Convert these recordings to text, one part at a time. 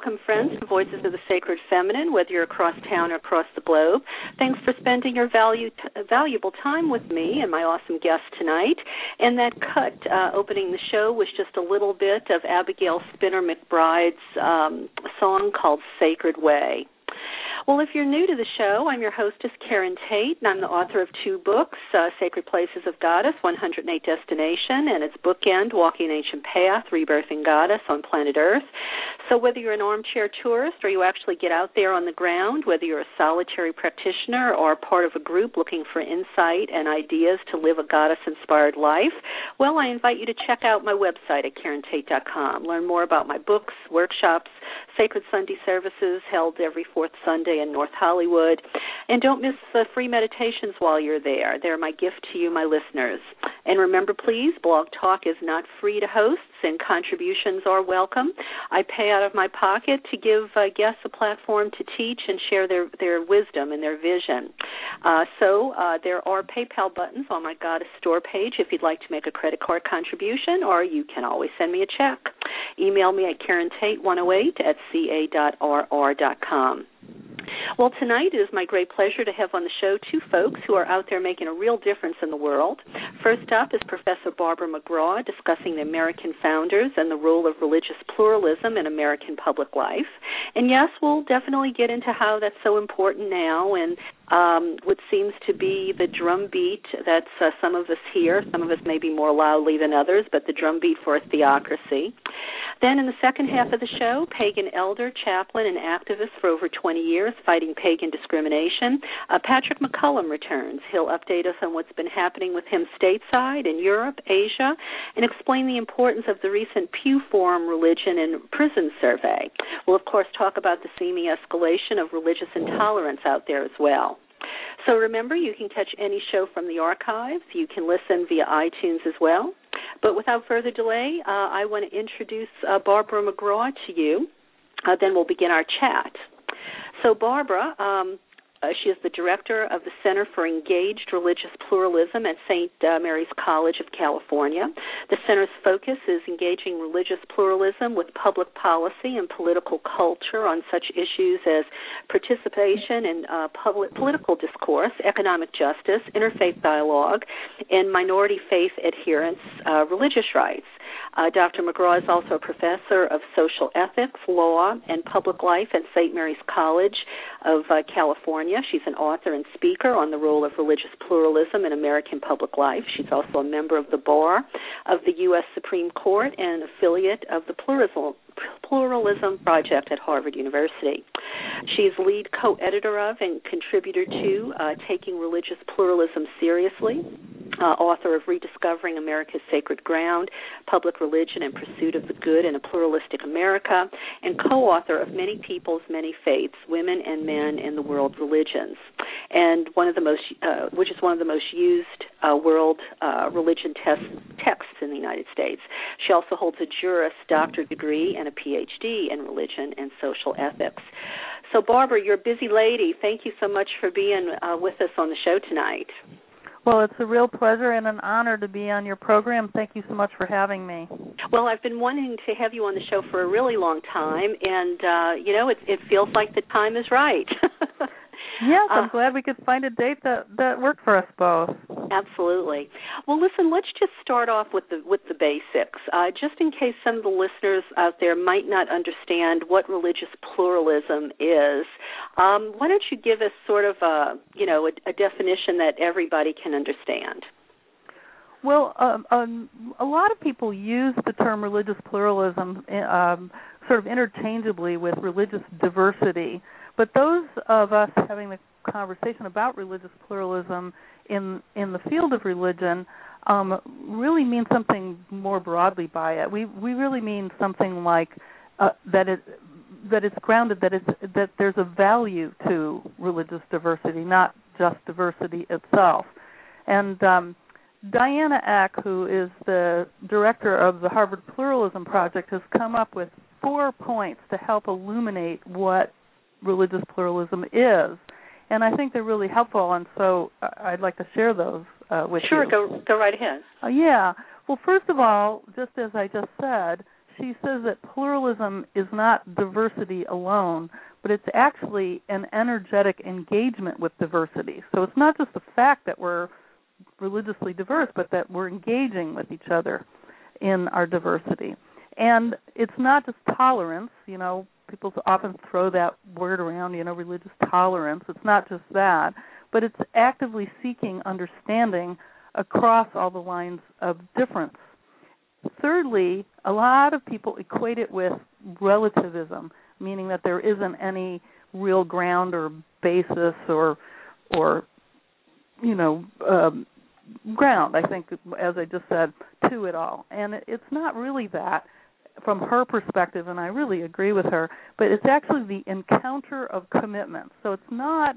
welcome, friends, to Voices of the Sacred Feminine, whether you're across town or across the globe. Thanks for spending your valuable time with me and my awesome guest tonight. And that cut opening the show was just a little bit of Abigail Spinner McBride's song called Sacred Way. Well, if you're new to the show, I'm your hostess, Karen Tate, and I'm the author of 2 books, Sacred Places of Goddess, 108 Destination, and its bookend, Walking an Ancient Path, Rebirthing Goddess on Planet Earth. So whether you're an armchair tourist or you actually get out there on the ground, whether you're a solitary practitioner or part of a group looking for insight and ideas to live a goddess-inspired life, well, I invite you to check out my website at KarenTate.com. Learn more about my books, workshops, Sacred Sunday services held every 4th Sunday in North Hollywood. And don't miss the free meditations while you're there. They're my gift to you, my listeners. And remember, please, Blog Talk is not free to hosts, and contributions are welcome. I pay out of my pocket to give guests a platform to teach and share their wisdom and their vision. So there are PayPal buttons on my Goddess store page if you'd like to make a credit card contribution, or you can always send me a check. Email me at KarenTate108@ca.rr.com. Well, tonight it is my great pleasure to have on the show 2 folks who are out there making a real difference in the world. First up is Professor Barbara McGraw discussing the American founders and the role of religious pluralism in American public life. And yes, we'll definitely get into how that's so important now and what seems to be the drumbeat that some of us hear. Some of us maybe more loudly than others, but the drumbeat for a theocracy. Then in the second half of the show, pagan elder, chaplain, and activist for over 20 years fighting pagan discrimination, Patrick McCullum returns. He'll update us on what's been happening with him stateside in Europe, Asia, and explain the importance of the recent Pew Forum Religion and Prison Survey. We'll, of course, talk about the seeming escalation of religious intolerance out there as well. So remember, you can catch any show from the archives. You can listen via iTunes as well. But without further delay, I want to introduce Barbara McGraw to you. Then we'll begin our chat. So Barbara, she is the director of the Center for Engaged Religious Pluralism at St. Mary's College of California. The center's focus is engaging religious pluralism with public policy and political culture on such issues as participation in political discourse, economic justice, interfaith dialogue, and minority faith adherence, religious rights. Dr. McGraw is also a professor of social ethics, law, and public life at St. Mary's College of California. She's an author and speaker on the role of religious pluralism in American public life. She's also a member of the Bar of the U.S. Supreme Court and an affiliate of the Pluralism Project at Harvard University. She's lead co-editor of and contributor to Taking Religious Pluralism Seriously, author of Rediscovering America's Sacred Ground, Public Religion and Pursuit of the Good in a Pluralistic America, and co-author of Many Peoples, Many Faiths, Women and Men in the World Religions, and which is one of the most used world religion texts in the United States. She also holds a Juris Doctor degree and a PhD in religion and social ethics. So, Barbara, you're a busy lady. Thank you so much for being with us on the show tonight. Well, it's a real pleasure and an honor to be on your program. Thank you so much for having me. Well, I've been wanting to have you on the show for a really long time, and, it feels like the time is right. Yes, I'm glad we could find a date that worked for us both. Absolutely. Well, listen, let's just start off with the basics, just in case some of the listeners out there might not understand what religious pluralism is. Why don't you give us sort of a definition that everybody can understand? Well, a lot of people use the term religious pluralism sort of interchangeably with religious diversity. But those of us having the conversation about religious pluralism in the field of religion really mean something more broadly by it. We really mean something like that it's grounded, that there's a value to religious diversity, not just diversity itself. And Diana Eck, who is the director of the Harvard Pluralism Project, has come up with 4 points to help illuminate what religious pluralism is, and I think they're really helpful, and so I'd like to share those with you. Sure, go right ahead. Yeah. Well, first of all, just as I just said, she says that pluralism is not diversity alone, but it's actually an energetic engagement with diversity. So it's not just the fact that we're religiously diverse, but that we're engaging with each other in our diversity. And it's not just tolerance. People often throw that word around, religious tolerance. It's not just that, but it's actively seeking understanding across all the lines of difference. Thirdly, a lot of people equate it with relativism, meaning that there isn't any real ground or basis or ground, I think, as I just said, to it all. And it's not really that from her perspective, and I really agree with her, but it's actually the encounter of commitment. So it's not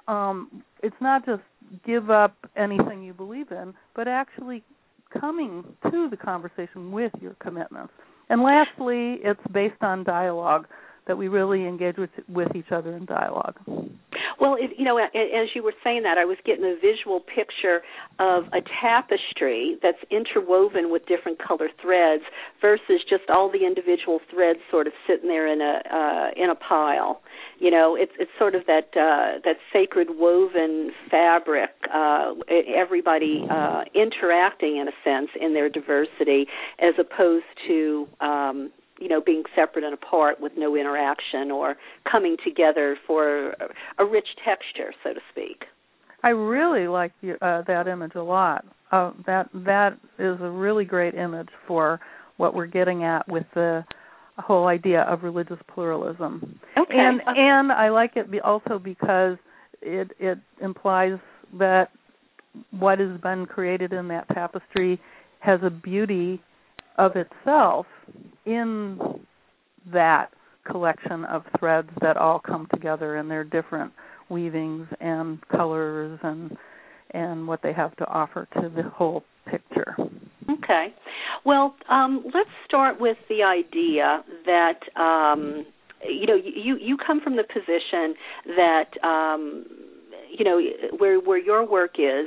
just give up anything you believe in, but actually coming to the conversation with your commitments. And lastly, it's based on dialogue, that we really engage with each other in dialogue. Well, as you were saying that, I was getting a visual picture of a tapestry that's interwoven with different color threads versus just all the individual threads sort of sitting there in a pile. It's sort of that sacred woven fabric, everybody interacting in a sense in their diversity, as opposed to being separate and apart with no interaction or coming together for a rich texture, so to speak. I really like that image a lot. That is a really great image for what we're getting at with the whole idea of religious pluralism. Okay. And I like it also because it implies that what has been created in that tapestry has a beauty of itself in that collection of threads that all come together in their different weavings and colors and what they have to offer to the whole picture. Okay. Well, let's start with the idea that you come from the position that where your work is,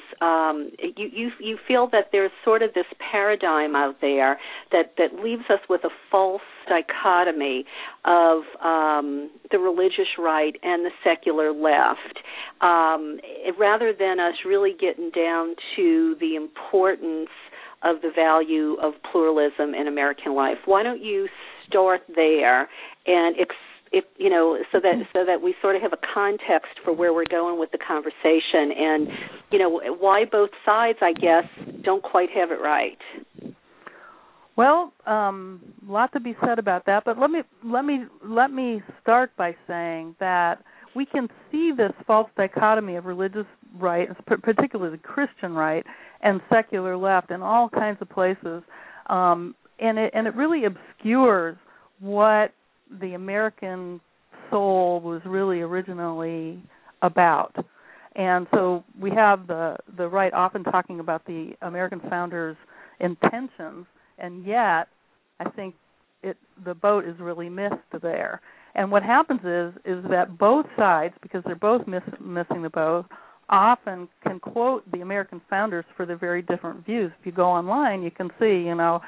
you feel that there's sort of this paradigm out there that leaves us with a false dichotomy of the religious right and the secular left, rather than us really getting down to the importance of the value of pluralism in American life. Why don't you start there and so that we sort of have a context for where we're going with the conversation, and why both sides, I guess, don't quite have it right. Well, a lot to be said about that, but let me start by saying that we can see this false dichotomy of religious right, particularly Christian right, and secular left in all kinds of places, and it really obscures what the American soul was really originally about. And so we have the right often talking about the American founders' intentions, and yet I think the boat is really missed there. And what happens is that both sides, because they're both missing the boat, often can quote the American founders for their very different views. If you go online, you can see,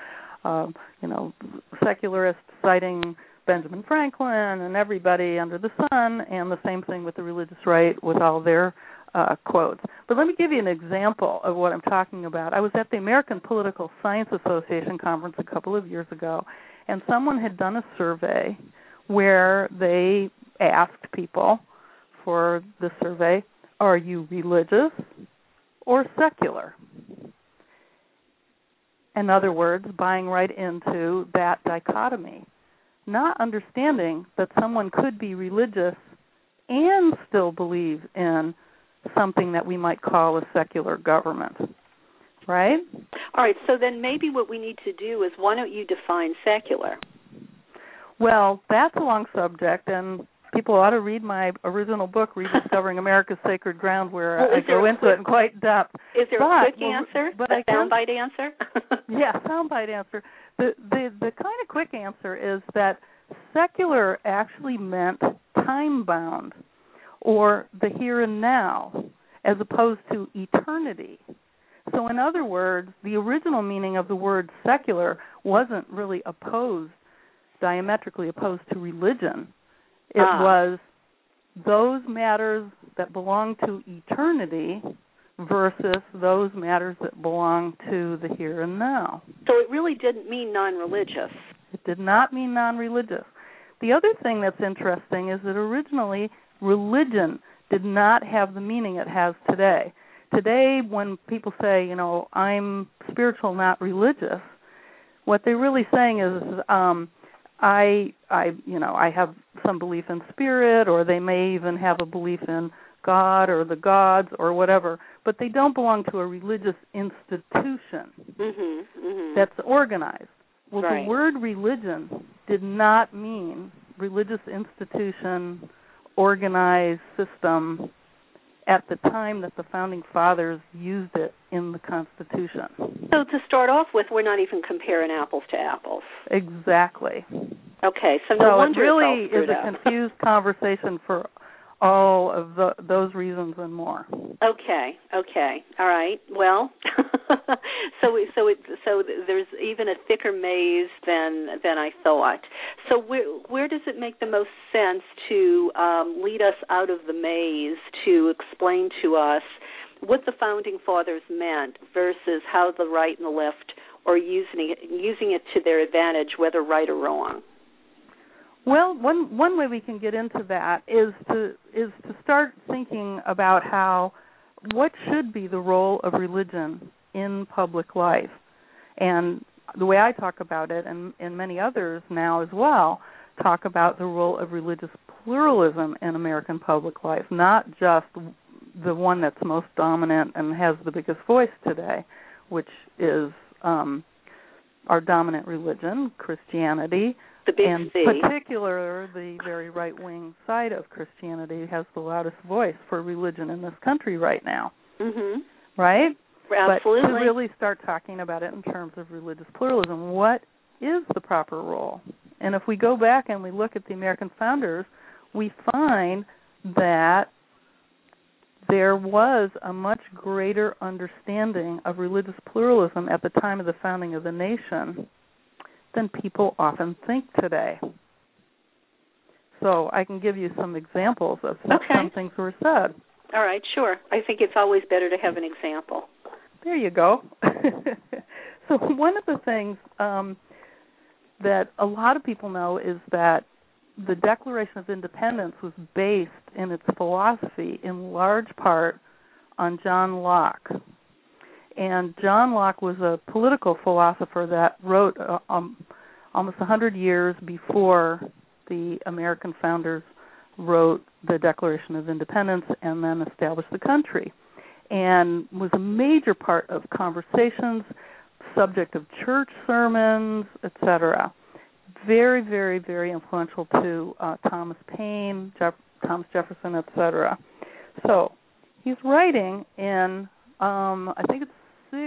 secularists citing Benjamin Franklin and everybody under the sun, and the same thing with the religious right with all their quotes. But let me give you an example of what I'm talking about. I was at the American Political Science Association conference a couple of years ago, and someone had done a survey where they asked people for the survey, are you religious or secular? In other words, buying right into that dichotomy, not understanding that someone could be religious and still believe in something that we might call a secular government, right? All right, so then maybe what we need to do is, why don't you define secular? Well, that's a long subject, and people ought to read my original book, Rediscovering America's Sacred Ground, where I go into it in quite depth. Is there a quick answer, a soundbite answer? Yeah, soundbite answer. The kind of quick answer is that secular actually meant time-bound, or the here and now, as opposed to eternity. So in other words, the original meaning of the word secular wasn't really opposed diametrically opposed to religion. It was those matters that belong to eternity versus those matters that belong to the here and now. So it really didn't mean non-religious. It did not mean non-religious. The other thing that's interesting is that originally religion did not have the meaning it has today. Today, when people say, I'm spiritual, not religious, what they're really saying is, I have some belief in spirit, or they may even have a belief in God or the gods or whatever, but they don't belong to a religious institution that's organized. Well, right. The word religion did not mean religious institution, organized system at the time that the Founding Fathers used it in the Constitution. So to start off with, we're not even comparing apples to apples. Exactly. Okay, so no wonder it really it's all is a confused conversation for all of those reasons and more. Okay, all right. Well, so there's even a thicker maze than I thought. So where does it make the most sense to lead us out of the maze to explain to us what the Founding Fathers meant versus how the right and the left are using it to their advantage, whether right or wrong? Well, one way we can get into that is to start thinking about what should be the role of religion in public life. And the way I talk about it, and many others now as well, talk about the role of religious pluralism in American public life, not just the one that's most dominant and has the biggest voice today, which is our dominant religion, Christianity. The big and C. particular, the very right-wing side of Christianity has the loudest voice for religion in this country right now. Mm-hmm. Right? Absolutely. But to really start talking about it in terms of religious pluralism, what is the proper role? And if we go back and we look at the American founders, we find that there was a much greater understanding of religious pluralism at the time of the founding of the nation than people often think today. So I can give you some examples of some things were said. All right, sure. I think it's always better to have an example. There you go. So one of the things that a lot of people know is that the Declaration of Independence was based in its philosophy in large part on John Locke. And John Locke was a political philosopher that wrote almost 100 years before the American founders wrote the Declaration of Independence and then established the country, and was a major part of conversations, subject of church sermons, etc. Very, very, very influential to Thomas Paine, Thomas Jefferson, etc. So he's writing in, I think it's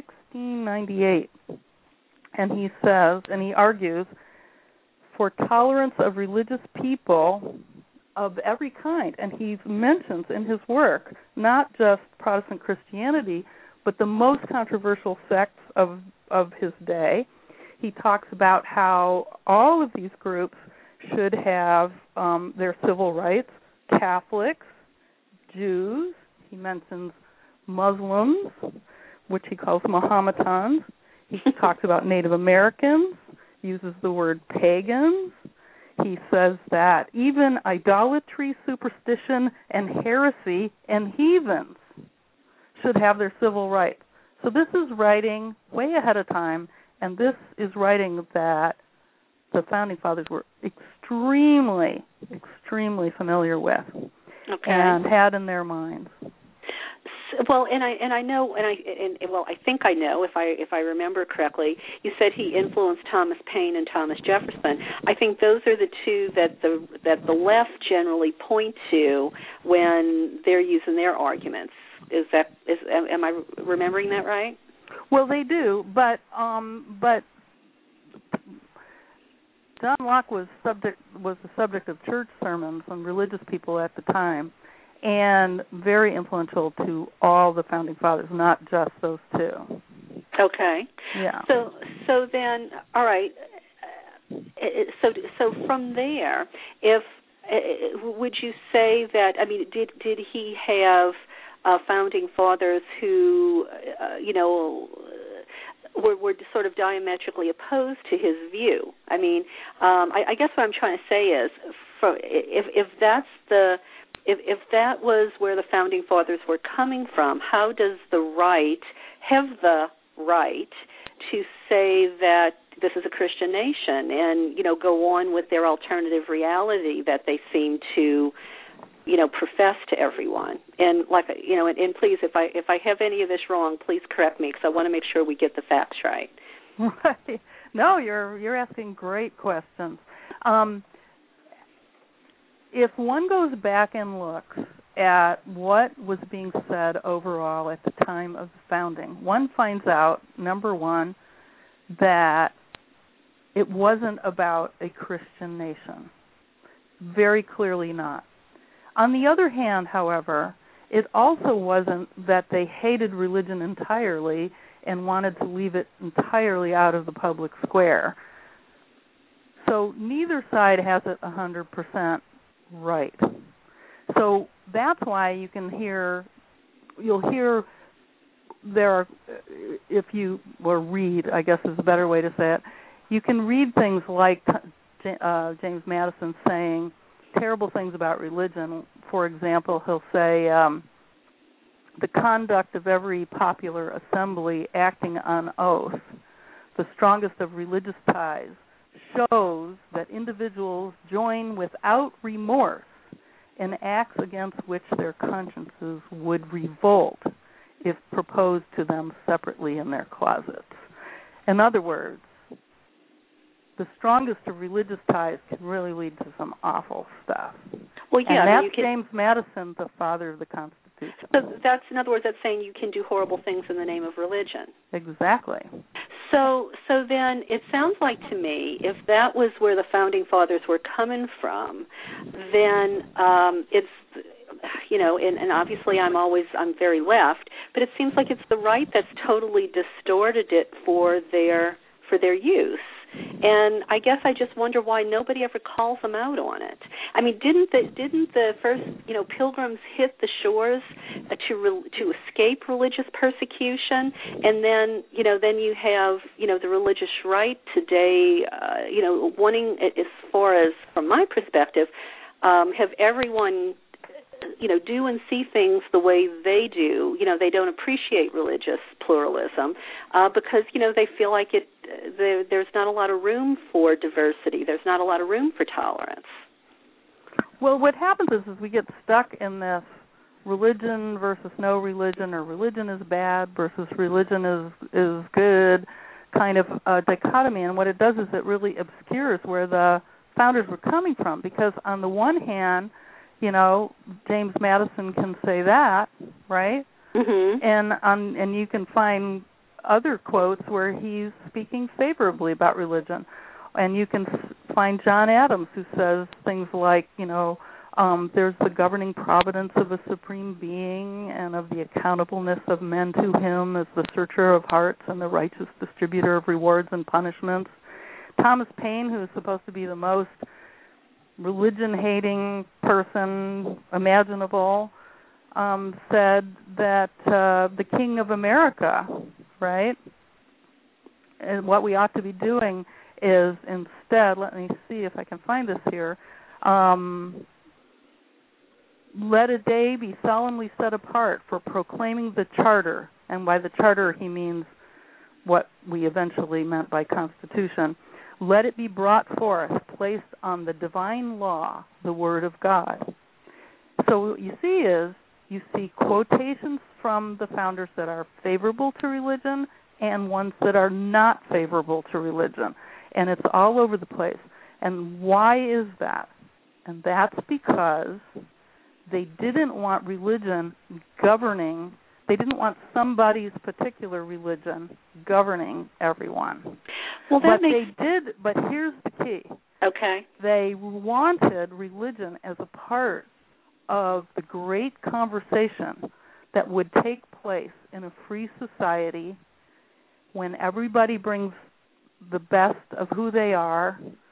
1698, and he says, and he argues, for tolerance of religious people of every kind, and he mentions in his work not just Protestant Christianity, but the most controversial sects of his day. He talks about how all of these groups should have their civil rights, Catholics, Jews, he mentions Muslims, which he calls Mohammedans. He talks about Native Americans, uses the word pagans. He says that even idolatry, superstition, and heresy and heathens should have their civil rights. So this is writing way ahead of time, and this is writing that the Founding Fathers were extremely, extremely familiar with and had in their minds. Well, I think I know if I remember correctly. You said he influenced Thomas Paine and Thomas Jefferson. I think those are the two that the left generally point to when they're using their arguments. Am I remembering that right? Well, they do, but John Locke was the subject of church sermons and religious people at the time, and very influential to all the Founding Fathers, not just those two. Okay. Yeah. So then, all right, So from there, if would you say that? I mean, did he have founding fathers who, were sort of diametrically opposed to his view? I mean, I guess what I'm trying to say is, if that was where the founding fathers were coming from, how does the right have the right to say that this is a Christian nation and, go on with their alternative reality that they seem to, profess to everyone? And and please, if I have any of this wrong, please correct me, because I want to make sure we get the facts right. Right. No, you're asking great questions. If one goes back and looks at what was being said overall at the time of the founding, one finds out, number one, that it wasn't about a Christian nation. Very clearly not. On the other hand, however, it also wasn't that they hated religion entirely and wanted to leave it entirely out of the public square. So neither side has it 100% right. So that's why you'll hear there are, read, I guess is a better way to say it, you can read things like James Madison saying terrible things about religion. For example, he'll say, the conduct of every popular assembly acting on oath, the strongest of religious ties, shows that individuals join without remorse in acts against which their consciences would revolt if proposed to them separately in their closets. In other words, the strongest of religious ties can really lead to some awful stuff. Well, yeah, and that's James Madison, the father of the Constitution. So that's, in other words, that's saying you can do horrible things in the name of religion. Exactly. So then it sounds like to me, if that was where the founding fathers were coming from, then it's, and obviously I'm very left, but it seems like it's the right that's totally distorted it for their use. And I guess I just wonder why nobody ever calls them out on it. I mean, didn't the first pilgrims hit the shores to escape religious persecution, and then you have the religious right today, wanting, as far as from my perspective, have everyone do and see things the way they do. They don't appreciate religious pluralism because, they feel like there's not a lot of room for diversity. There's not a lot of room for tolerance. Well, what happens is we get stuck in this religion versus no religion, or religion is bad versus religion is good kind of dichotomy. And what it does is it really obscures where the founders were coming from, because on the one hand, James Madison can say that, right? Mm-hmm. And you can find other quotes where he's speaking favorably about religion. And you can find John Adams, who says things like, there's the governing providence of a supreme being and of the accountableness of men to him as the searcher of hearts and the righteous distributor of rewards and punishments. Thomas Paine, who is supposed to be the most religion-hating person imaginable, said that the King of America, right, and what we ought to be doing is instead, let me see if I can find this here, let a day be solemnly set apart for proclaiming the Charter, and by the Charter he means what we eventually meant by Constitution. Let it be brought forth, placed on the divine law, the Word of God. So what you see quotations from the founders that are favorable to religion and ones that are not favorable to religion. And it's all over the place. And why is that? And that's because they didn't want religion governing. They didn't want somebody's particular religion governing everyone. Well, they did, but here's the key. Okay. They wanted religion as a part of the great conversation that would take place in a free society when everybody brings the best of who they are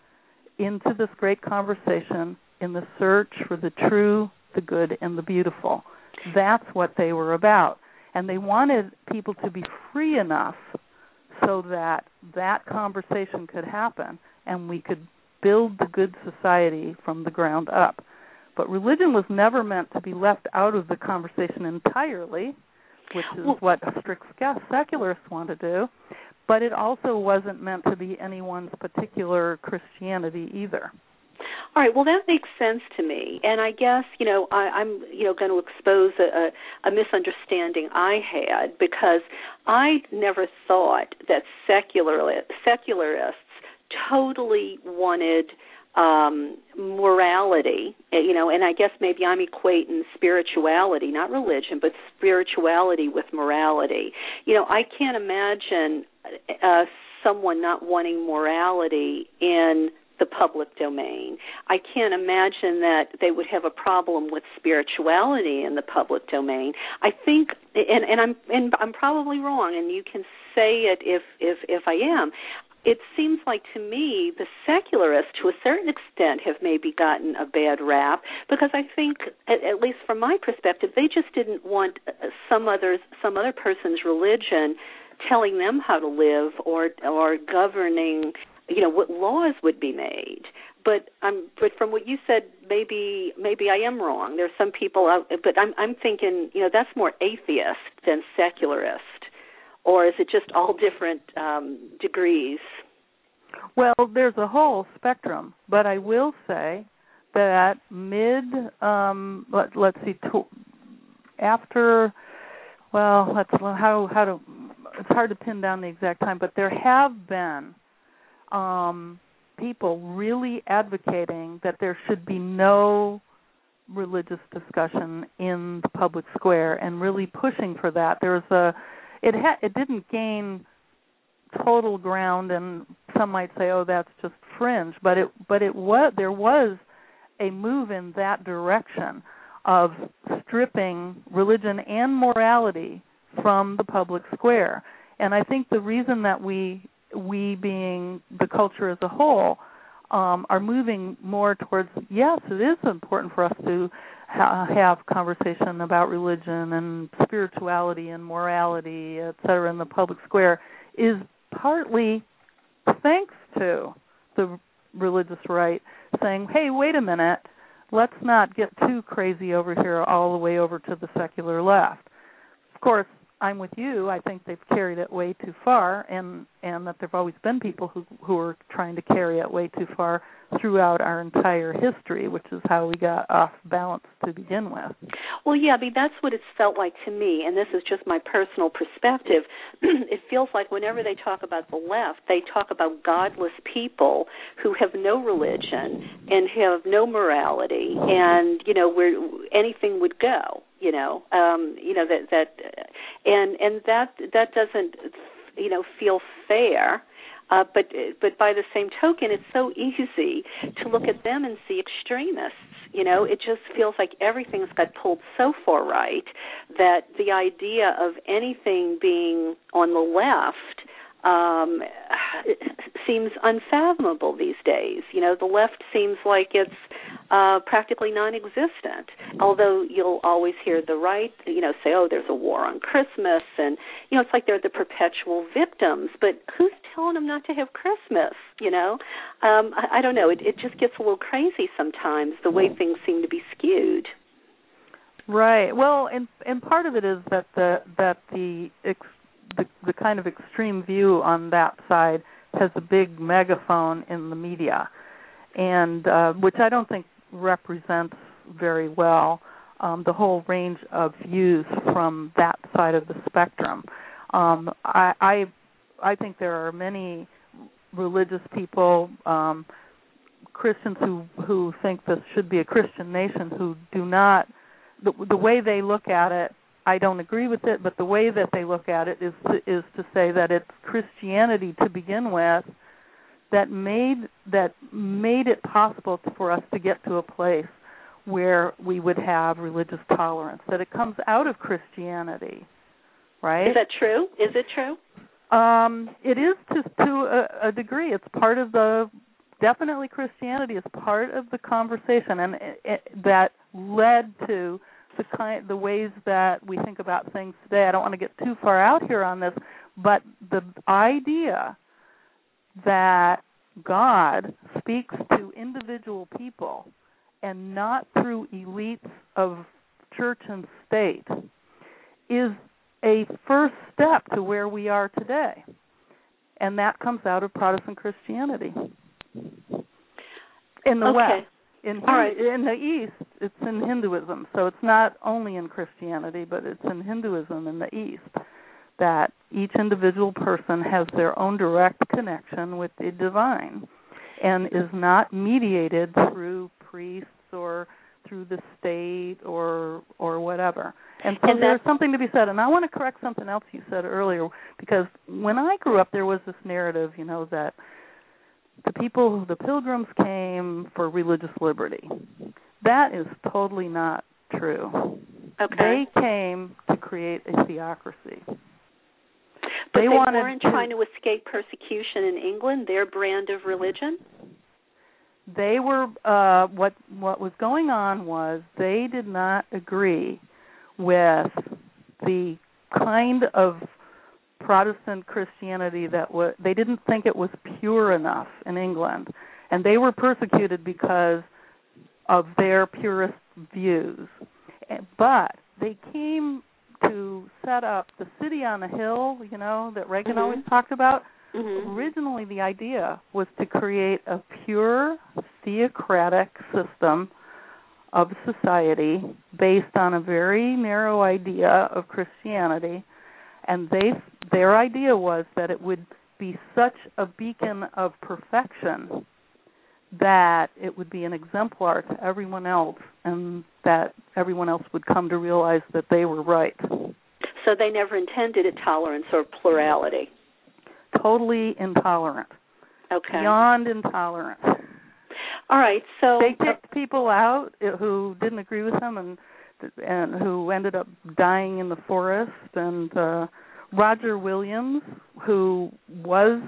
into this great conversation in the search for the true, the good, and the beautiful. That's what they were about. And they wanted people to be free enough so that that conversation could happen and we could build the good society from the ground up. But religion was never meant to be left out of the conversation entirely, which is what strict secularists want to do. But it also wasn't meant to be anyone's particular Christianity either. All right, well, that makes sense to me. And I guess, I'm going to expose a misunderstanding I had, because I never thought that secularists totally wanted morality, and I guess maybe I'm equating spirituality, not religion, but spirituality with morality. I can't imagine someone not wanting morality in the public domain. I can't imagine that they would have a problem with spirituality in the public domain. I think, and I'm probably wrong, and you can say it if I am. It seems like to me the secularists, to a certain extent, have maybe gotten a bad rap, because I think, at least from my perspective, they just didn't want some other person's religion telling them how to live or governing, what laws would be made. But from what you said, maybe I am wrong. There's some people out, but I'm thinking, that's more atheist than secularist. Or is it just all different degrees? Well, there's a whole spectrum, but I will say that it's hard to pin down the exact time, but there have been people really advocating that there should be no religious discussion in the public square and really pushing for that. It didn't gain total ground, and some might say, "Oh, that's just fringe." But there was a move in that direction of stripping religion and morality from the public square. And I think the reason that we being the culture as a whole, are moving more towards, yes, it is important for us to have conversation about religion and spirituality and morality, et cetera, in the public square, is partly thanks to the religious right saying, hey, wait a minute, let's not get too crazy over here all the way over to the secular left. Of course, I'm with you. I think they've carried it way too far, and that there have always been people who are trying to carry it way too far throughout our entire history, which is how we got off balance to begin with. Well, yeah, I mean, that's what it's felt like to me, and this is just my personal perspective. It feels like whenever they talk about the left, they talk about godless people who have no religion and have no morality, and, where anything would go. That doesn't, feel fair. But by the same token, it's so easy to look at them and see extremists. It just feels like everything's got pulled so far right that the idea of anything being on the left seems unfathomable these days. The left seems like it's practically non-existent, although you'll always hear the right, say, oh, there's a war on Christmas, and, it's like they're the perpetual victims, but who's telling them not to have Christmas, I don't know. It just gets a little crazy sometimes, the way things seem to be skewed. Right. Well, and part of it is that the kind of extreme view on that side has a big megaphone in the media, and which I don't think represents very well the whole range of views from that side of the spectrum. I think there are many religious people, Christians who think this should be a Christian nation, who do not, the way they look at it, I don't agree with it, but the way that they look at it is to say that it's Christianity to begin with that made it possible for us to get to a place where we would have religious tolerance, that it comes out of Christianity, right? Is that true? Is it true? It is to a degree. It's part of the definitely Christianity is part of the conversation, and that led to the ways that we think about things today. I don't want to get too far out here on this, but the idea that God speaks to individual people and not through elites of church and state is a first step to where we are today. And that comes out of Protestant Christianity. In the West. In the East, it's in Hinduism. So it's not only in Christianity, but it's in Hinduism in the East, that each individual person has their own direct connection with the divine and is not mediated through priests or through the state or whatever. And so there's something to be said. And I want to correct something else you said earlier, because when I grew up, there was this narrative, that the pilgrims came for religious liberty. That is totally not true. Okay. They came to create a theocracy. But they weren't trying to escape persecution in England, their brand of religion? They were, what was going on was they did not agree with the kind of Protestant Christianity they didn't think it was pure enough in England, and they were persecuted because of their purist views. But they came to set up the city on a hill, that Reagan always talked about. Mm-hmm. Originally, the idea was to create a pure theocratic system of society based on a very narrow idea of Christianity. And their idea was that it would be such a beacon of perfection that it would be an exemplar to everyone else, and that everyone else would come to realize that they were right. So they never intended a tolerance or plurality. Totally intolerant. Okay. Beyond intolerant. All right. So they kicked people out who didn't agree with them, and who ended up dying in the forest. And Roger Williams, who was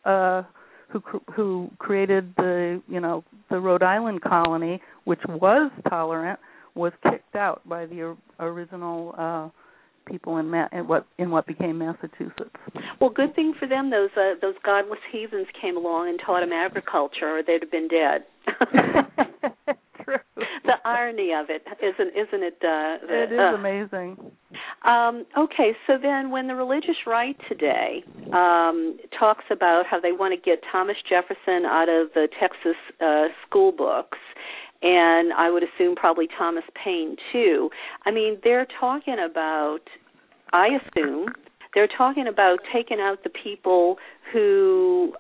who created the Rhode Island colony, which was tolerant, was kicked out by the original people in what became Massachusetts. Well, good thing for them. Those godless heathens came along and taught them agriculture, or they'd have been dead. True. The irony of it, isn't it? It is amazing. Okay, so then when the religious right today talks about how they want to get Thomas Jefferson out of the Texas school books, and I would assume probably Thomas Paine too, I mean, they're talking about, I assume, they're talking about taking out the people who,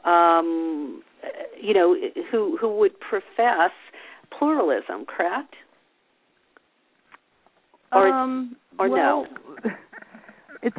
who would profess pluralism, correct? Or no? It's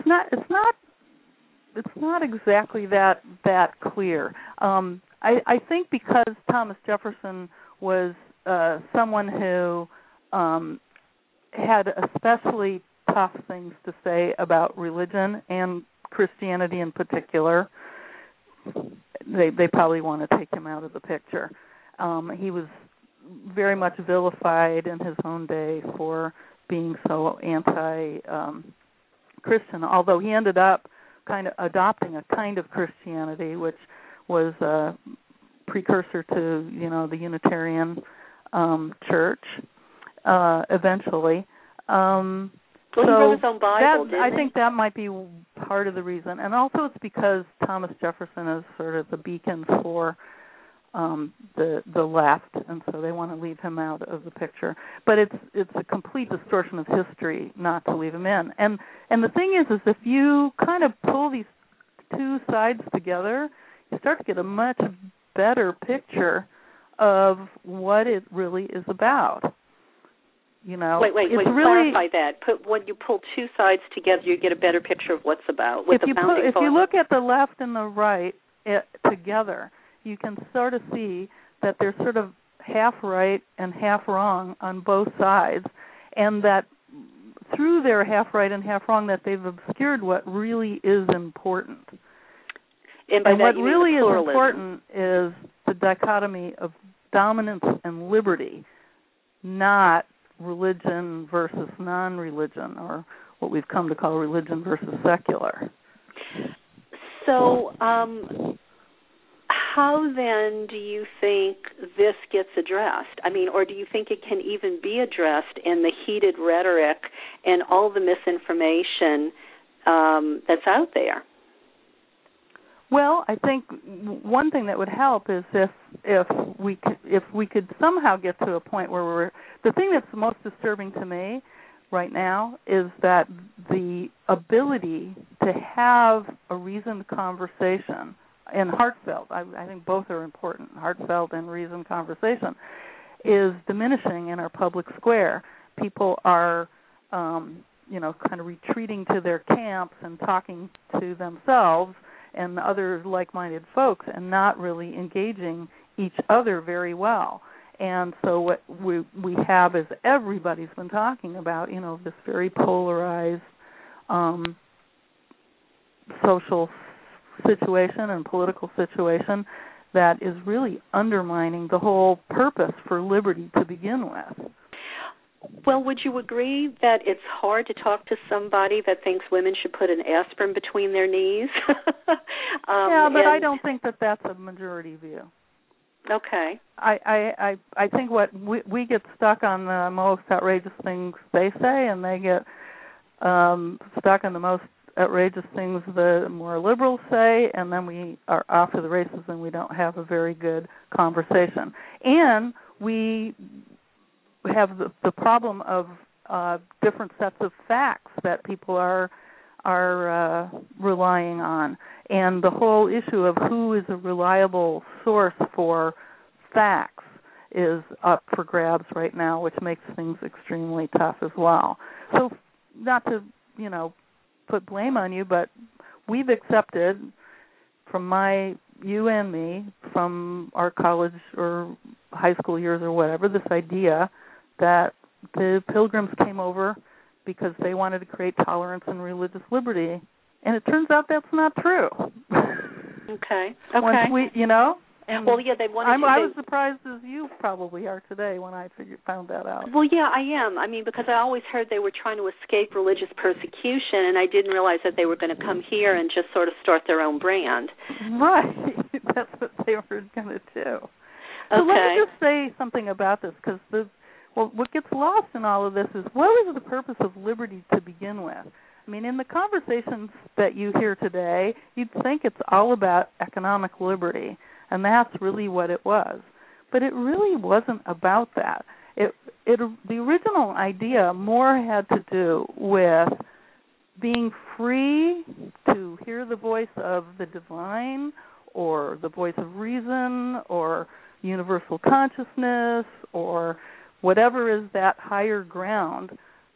not exactly that clear. I think because Thomas Jefferson was someone who had especially tough things to say about religion and Christianity in particular, they probably want to take him out of the picture. He was very much vilified in his own day for being so anti-Christian, although he ended up kind of adopting a kind of Christianity which was a precursor to, the Unitarian church eventually. He wrote his own Bible, didn't he? I think that might be part of the reason. And also it's because Thomas Jefferson is sort of the beacon for the left, and so they want to leave him out of the picture. But it's a complete distortion of history not to leave him in. And the thing is if you kind of pull these two sides together, you start to get a much better picture of what it really is about. Wait, clarify that. When you pull two sides together, you get a better picture of what's about. If you look at the left and the right together, you can sort of see that they're sort of half right and half wrong on both sides, and that through their half right and half wrong that they've obscured what really is important. And what really is important is the dichotomy of dominance and liberty, not religion versus non-religion, or what we've come to call religion versus secular. So how then do you think this gets addressed? I mean, or do you think it can even be addressed in the heated rhetoric and all the misinformation that's out there? Well, I think one thing that would help is if we could somehow get to a point where the thing that's most disturbing to me right now is that the ability to have a reasoned conversation, and heartfelt, I think both are important, heartfelt and reasoned conversation, is diminishing in our public square. People are kind of retreating to their camps and talking to themselves and other like-minded folks and not really engaging each other very well. And so what we have is everybody's been talking about, this very polarized social situation and political situation that is really undermining the whole purpose for liberty to begin with. Well, would you agree that it's hard to talk to somebody that thinks women should put an aspirin between their knees? Yeah, but I don't think that that's a majority view. Okay. I think what we get stuck on the most outrageous things they say, and they get stuck on the most outrageous things the more liberals say, and then we are off to the races and we don't have a very good conversation. And we have the problem of different sets of facts that people are relying on, and the whole issue of who is a reliable source for facts is up for grabs right now, which makes things extremely tough as well. So, not to put blame on you, but we've accepted from you and me, from our college or high school years or whatever, this idea that the Pilgrims came over because they wanted to create tolerance and religious liberty, and it turns out that's not true. Okay. Once we, and well, yeah, they wanted. I was surprised as you probably are today when I found that out. Well, yeah, I am. I mean, because I always heard they were trying to escape religious persecution, and I didn't realize that they were going to come here and just sort of start their own brand. Right. That's what they were going to do. Okay. So let me just say something about this, because what gets lost in all of this is, what is the purpose of liberty to begin with? I mean, in the conversations that you hear today, you'd think it's all about economic liberty, and that's really what it was. But it really wasn't about that. The original idea more had to do with being free to hear the voice of the divine, or the voice of reason, or universal consciousness, or whatever is that higher ground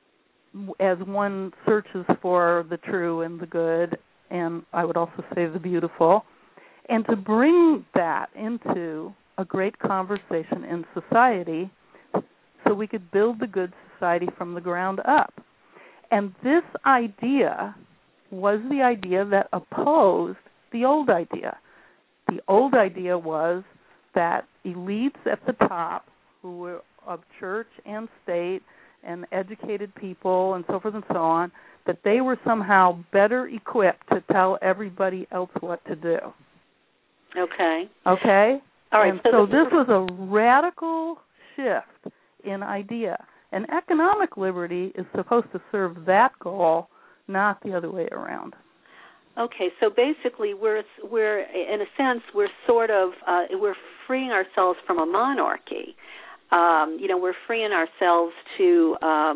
as one searches for the true and the good, and I would also say the beautiful, and to bring that into a great conversation in society so we could build the good society from the ground up. And this idea was the idea that opposed the old idea. The old idea was that elites at the top, who were of church and state and educated people and so forth and so on, that they were somehow better equipped to tell everybody else what to do. Okay. Okay? All right. And so this was a radical shift in idea. And economic liberty is supposed to serve that goal, not the other way around. Okay, so basically we're in a sense we're sort of we're freeing ourselves from a monarchy. We're freeing ourselves to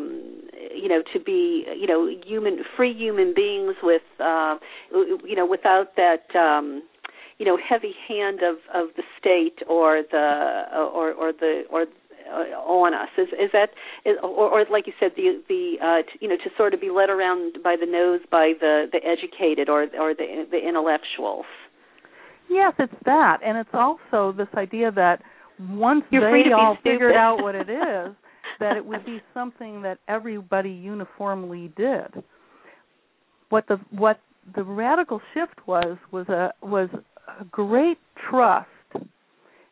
to be free human beings with without that heavy hand of the state or on us. Is that like you said, to sort of be led around by the nose by the educated or the intellectuals? Yes, it's that, and it's also this idea that once they all figured out what it is, that it would be something that everybody uniformly did. What the radical shift was a great trust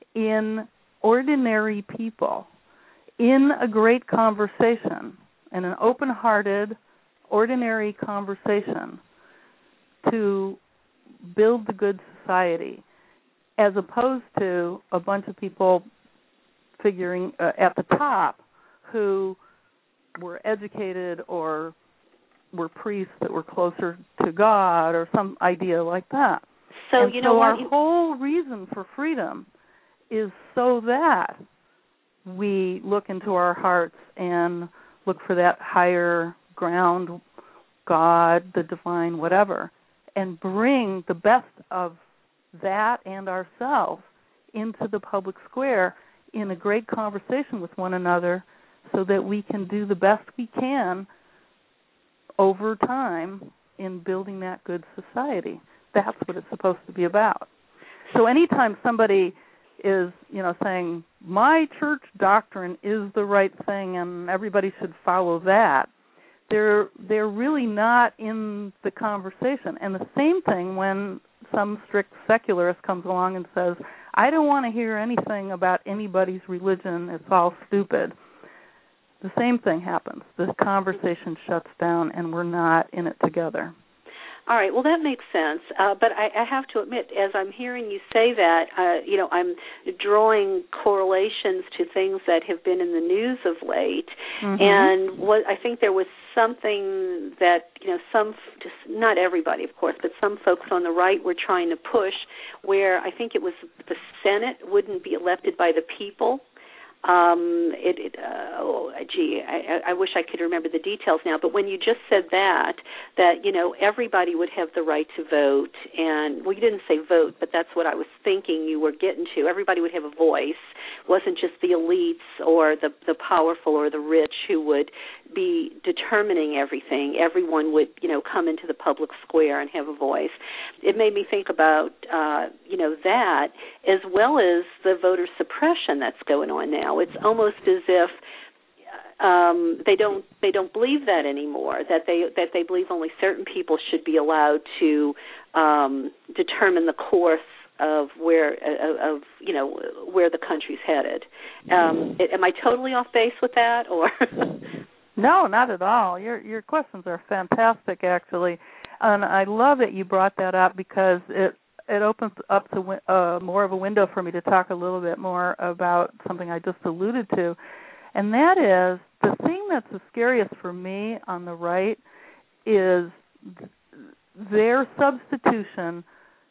in ordinary people in a great conversation, in an open-hearted, ordinary conversation to build the good society, as opposed to a bunch of people figuring at the top who were educated or were priests that were closer to God or some idea like that. So, and so our whole reason for freedom is so that we look into our hearts and look for that higher ground, God, the divine, whatever, and bring the best of that and ourselves into the public square in a great conversation with one another so that we can do the best we can over time in building that good society. That's what it's supposed to be about. So anytime somebody is, saying, my church doctrine is the right thing and everybody should follow that, they're really not in the conversation. And the same thing when some strict secularist comes along and says, I don't want to hear anything about anybody's religion, it's all stupid. The same thing happens. The conversation shuts down and we're not in it together. All right, well, that makes sense. But I have to admit, as I'm hearing you say that, I'm drawing correlations to things that have been in the news of late. Mm-hmm. And I think there was something that, just not everybody, of course, but some folks on the right were trying to push where I think it was the Senate wouldn't be elected by the people. I wish I could remember the details now, but when you just said that everybody would have the right to vote, and, well, you didn't say vote, but that's what I was thinking you were getting to. Everybody would have a voice. It wasn't just the elites or the powerful or the rich who would be determining everything. Everyone would, come into the public square and have a voice. It made me think about, that, as well as the voter suppression that's going on now. It's almost as if they don't believe that anymore. That they believe only certain people should be allowed to determine the course of where the country's headed. Am I totally off base with that, or? No, not at all. Your questions are fantastic, actually, and I love that you brought that up because it opens up to more of a window for me to talk a little bit more about something I just alluded to, and that is the thing that's the scariest for me on the right is their substitution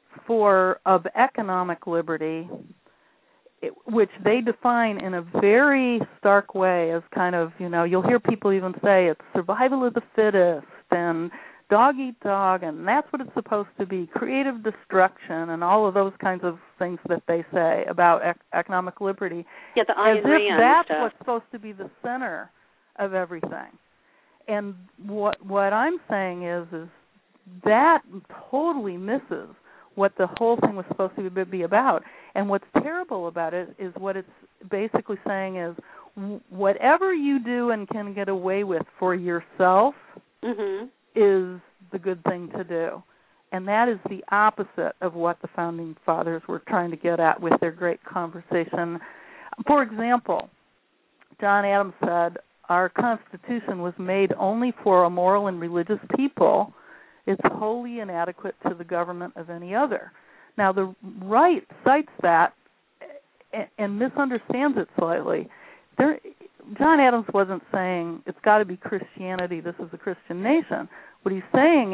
of economic liberty, which they define in a very stark way as kind of, you'll hear people even say it's survival of the fittest and dog eat dog, and that's what it's supposed to be, creative destruction, and all of those kinds of things that they say about economic liberty. Yeah, the Ayn Rand that's stuff. What's supposed to be the center of everything. And what I'm saying is that totally misses what the whole thing was supposed to be about. And what's terrible about it is what it's basically saying is whatever you do and can get away with for yourself is the good thing to do. And that is the opposite of what the Founding Fathers were trying to get at with their great conversation. For example, John Adams said, our Constitution was made only for a moral and religious people. It's wholly inadequate to the government of any other. Now, the right cites that and misunderstands it slightly. John Adams wasn't saying it's got to be Christianity, this is a Christian nation. What he's saying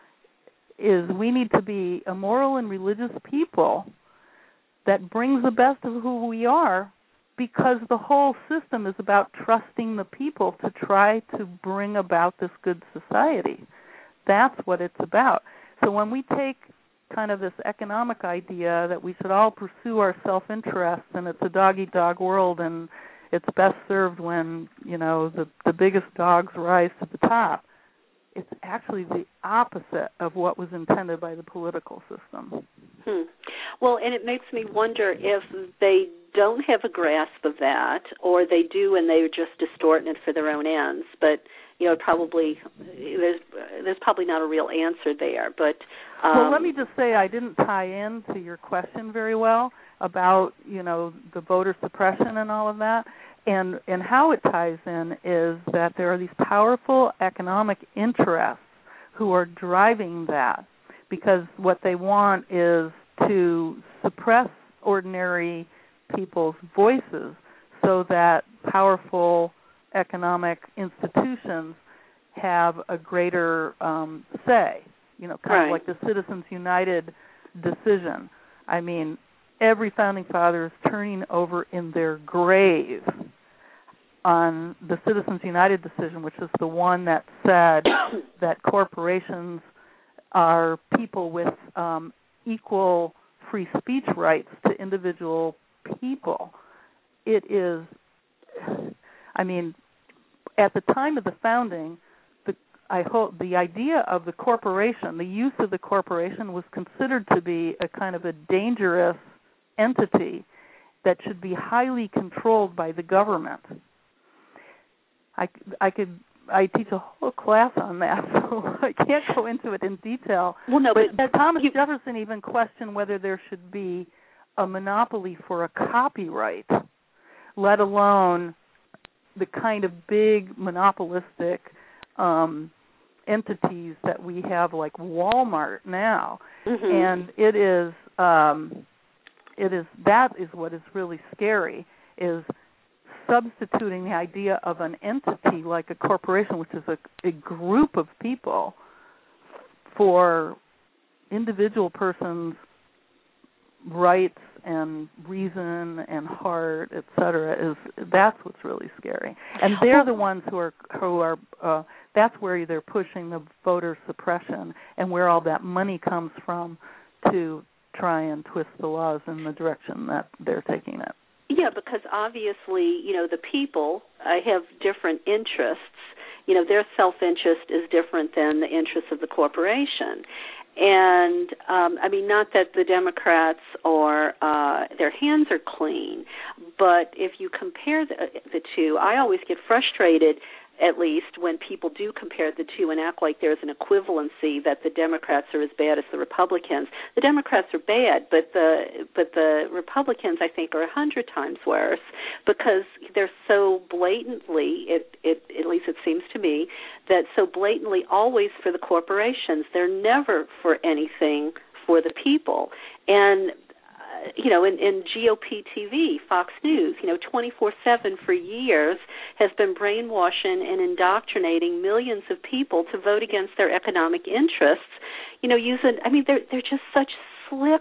is we need to be a moral and religious people that brings the best of who we are, because the whole system is about trusting the people to try to bring about this good society. That's what it's about. So when we take kind of this economic idea that we should all pursue our self-interest and it's a dog-eat-dog world and it's best served when, the biggest dogs rise to the top, it's actually the opposite of what was intended by the political system. Well, and it makes me wonder if they don't have a grasp of that, or they do and they're just distorting it for their own ends. But, probably there's probably not a real answer there. But well, let me just say I didn't tie in to your question very well about the voter suppression and all of that. And how it ties in is that there are these powerful economic interests who are driving that, because what they want is to suppress ordinary people's voices so that powerful economic institutions have a greater say, kind of like the Citizens United decision. I mean, every founding father is turning over in their grave on the Citizens United decision, which is the one that said that corporations are people with equal free speech rights to individual people. It is, I mean, at the time of the founding, the idea of the corporation, the use of the corporation, was considered to be a kind of a dangerous entity that should be highly controlled by the government. I teach a whole class on that, so I can't go into it in detail. Well, no, but Thomas Jefferson even questioned whether there should be a monopoly for a copyright, let alone the kind of big monopolistic entities that we have, like Walmart now. Mm-hmm. And that is what is really scary, is substituting the idea of an entity like a corporation, which is a group of people, for individual persons' rights and reason and heart, etc. That's what's really scary. And they're the ones who are that's where they're pushing the voter suppression and where all that money comes from to try and twist the laws in the direction that they're taking it. Yeah, because obviously, the people have different interests. Their self-interest is different than the interests of the corporation. And, not that the Democrats their hands are clean, but if you compare the two, I always get frustrated, at least, when people do compare the two and act like there's an equivalency, that the Democrats are as bad as the Republicans. The Democrats are bad, but the Republicans, I think, are 100 times worse, because they're so blatantly, at least it seems to me, that so blatantly always for the corporations. They're never for anything for the people. And in GOP TV, Fox News, 24/7 for years has been brainwashing and indoctrinating millions of people to vote against their economic interests. They're just such slick,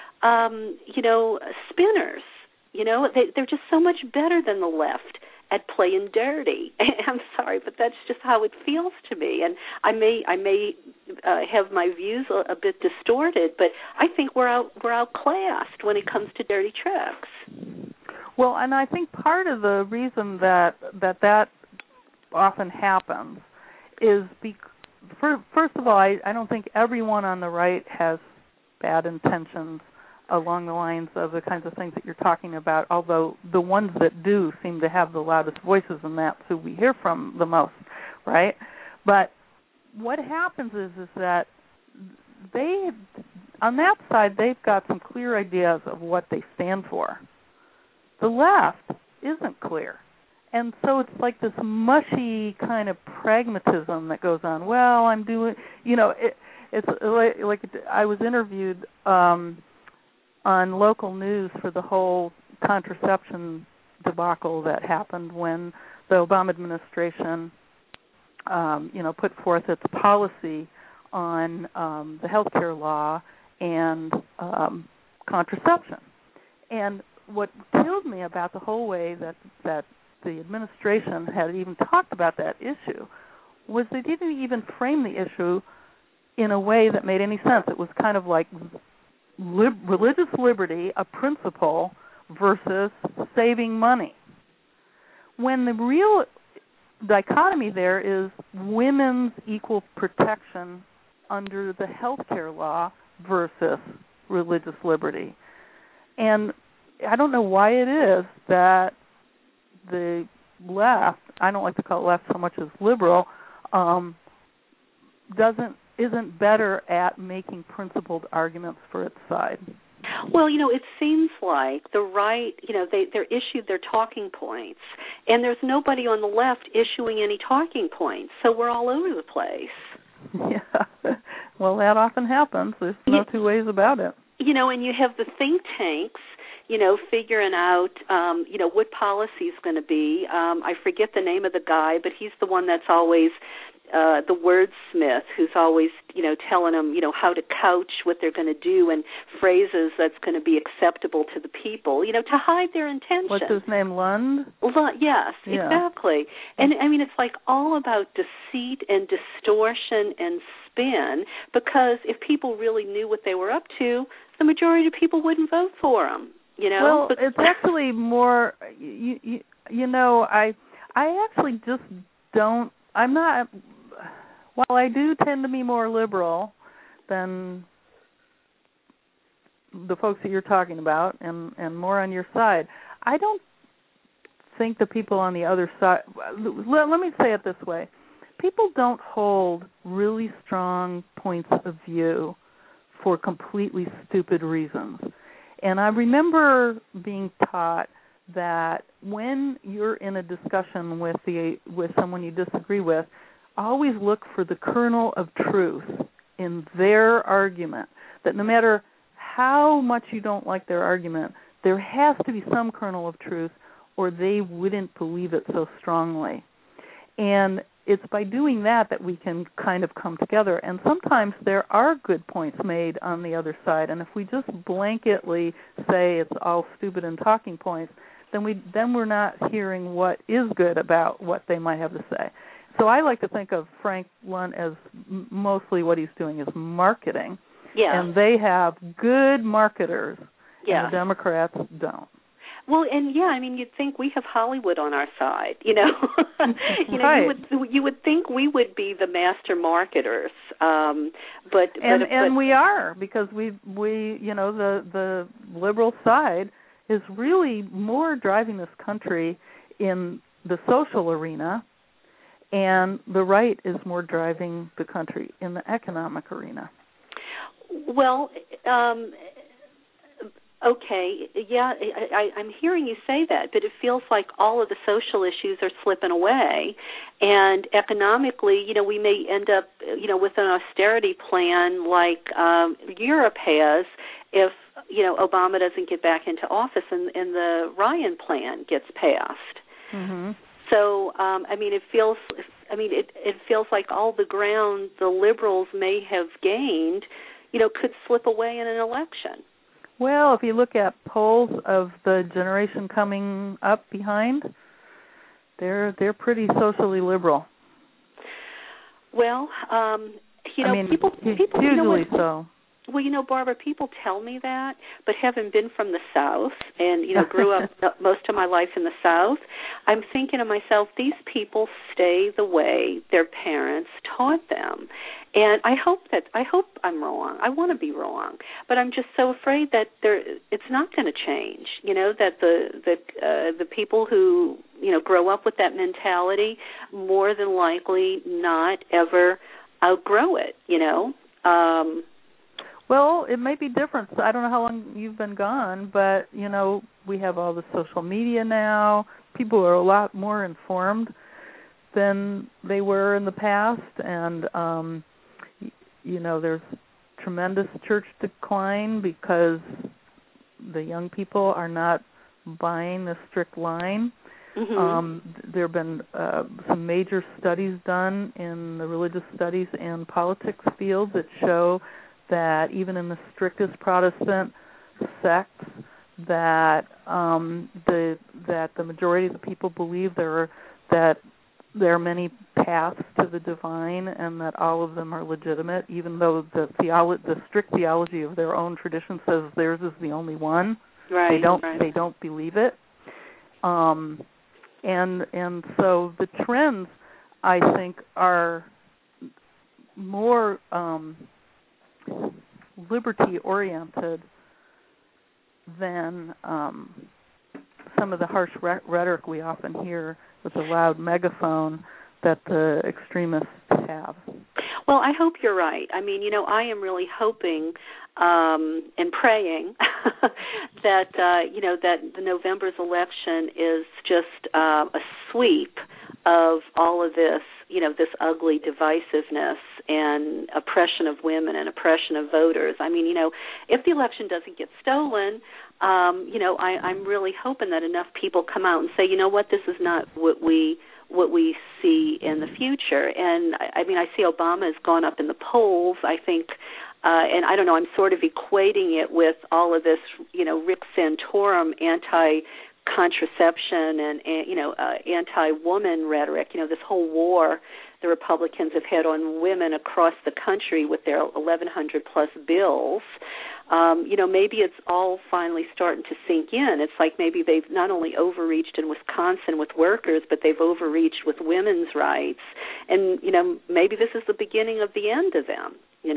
spinners. They're just so much better than the left at playing dirty. I'm sorry, but that's just how it feels to me. And I may have my views a bit distorted, but I think we're outclassed when it comes to dirty tricks. Well, and I think part of the reason that often happens is first of all, I don't think everyone on the right has bad intentions along the lines of the kinds of things that you're talking about, although the ones that do seem to have the loudest voices, and that's who we hear from the most, right? But what happens is that on that side, they've got some clear ideas of what they stand for. The left isn't clear. And so it's like this mushy kind of pragmatism that goes on. Well, I'm doing, it's like I was interviewed on local news for the whole contraception debacle that happened when the Obama administration, put forth its policy on the healthcare law and contraception. And what killed me about the whole way that the administration had even talked about that issue was they didn't even frame the issue in a way that made any sense. It was kind of like religious liberty, a principle, versus saving money. When the real dichotomy there is women's equal protection under the healthcare law versus religious liberty. And I don't know why it is that the left, I don't like to call it left so much as liberal, isn't better at making principled arguments for its side. Well, it seems like the right, they're issued their talking points, and there's nobody on the left issuing any talking points, so we're all over the place. Yeah. Well, that often happens. There's no two ways about it. And you have the think tanks, figuring out, what policy is going to be. I forget the name of the guy, but he's the one that's always the wordsmith, who's always, telling them, how to couch what they're going to do and phrases that's going to be acceptable to the people, to hide their intention. What's his name, Lund? Yes, yeah. Exactly. And, it's like all about deceit and distortion and spin, because if people really knew what they were up to, the majority of people wouldn't vote for them, Well, it's actually more, I actually just don't, I'm not, while I do tend to be more liberal than the folks that you're talking about and more on your side, I don't think the people on the other side, let me say it this way, people don't hold really strong points of view for completely stupid reasons. And I remember being taught that when you're in a discussion with someone you disagree with, always look for the kernel of truth in their argument, that no matter how much you don't like their argument, there has to be some kernel of truth or they wouldn't believe it so strongly. And it's by doing that we can kind of come together. And sometimes there are good points made on the other side. And if we just blanketly say it's all stupid and talking points, then we're not hearing what is good about what they might have to say. So I like to think of Frank Lunt as mostly what he's doing is marketing. Yeah. And they have good marketers, yeah. and the Democrats don't. Well, and you'd think we have Hollywood on our side, Right. You would think we would be the master marketers, but we are, because we the liberal side is really more driving this country in the social arena, and the right is more driving the country in the economic arena. Well, okay, yeah, I'm hearing you say that, but it feels like all of the social issues are slipping away, and economically, we may end up, with an austerity plan like Europe has if, Obama doesn't get back into office and the Ryan plan gets passed. Mm-hmm. So, it feels like all the ground the liberals may have gained, could slip away in an election. Well, if you look at polls of the generation coming up behind, they're pretty socially liberal. Well, people hugely so. Well, Barbara, people tell me that, but having been from the South and, grew up most of my life in the South, I'm thinking to myself, these people stay the way their parents taught them. And I hope I'm wrong. I want to be wrong, but I'm just so afraid that it's not going to change. That the people who grow up with that mentality more than likely not ever outgrow it. Well, it may be different. I don't know how long you've been gone, but we have all the social media now. People are a lot more informed than they were in the past, and there's tremendous church decline because the young people are not buying the strict line. Mm-hmm. There have been some major studies done in the religious studies and politics field that show that even in the strictest Protestant sects, that the majority of the people believe there are many paths to the divine, and that all of them are legitimate, even though the strict theology of their own tradition says theirs is the only one. Right. They don't believe it. And so the trends, I think, are more liberty-oriented than some of the harsh rhetoric we often hear with the loud megaphone that the extremists have. Well, I hope you're right. I mean, I am really hoping and praying that that the November's election is just a sweep of all of this, this ugly divisiveness and oppression of women and oppression of voters. I mean, if the election doesn't get stolen, I'm really hoping that enough people come out and say, you know what, this is not what we see in the future. And I mean, I see Obama has gone up in the polls, I think, and I don't know, I'm sort of equating it with all of this, Rick Santorum anti-contraception and anti-woman rhetoric, this whole war the Republicans have had on women across the country with their 1,100-plus bills. Maybe it's all finally starting to sink in. It's like maybe they've not only overreached in Wisconsin with workers, but they've overreached with women's rights. And, maybe this is the beginning of the end of them,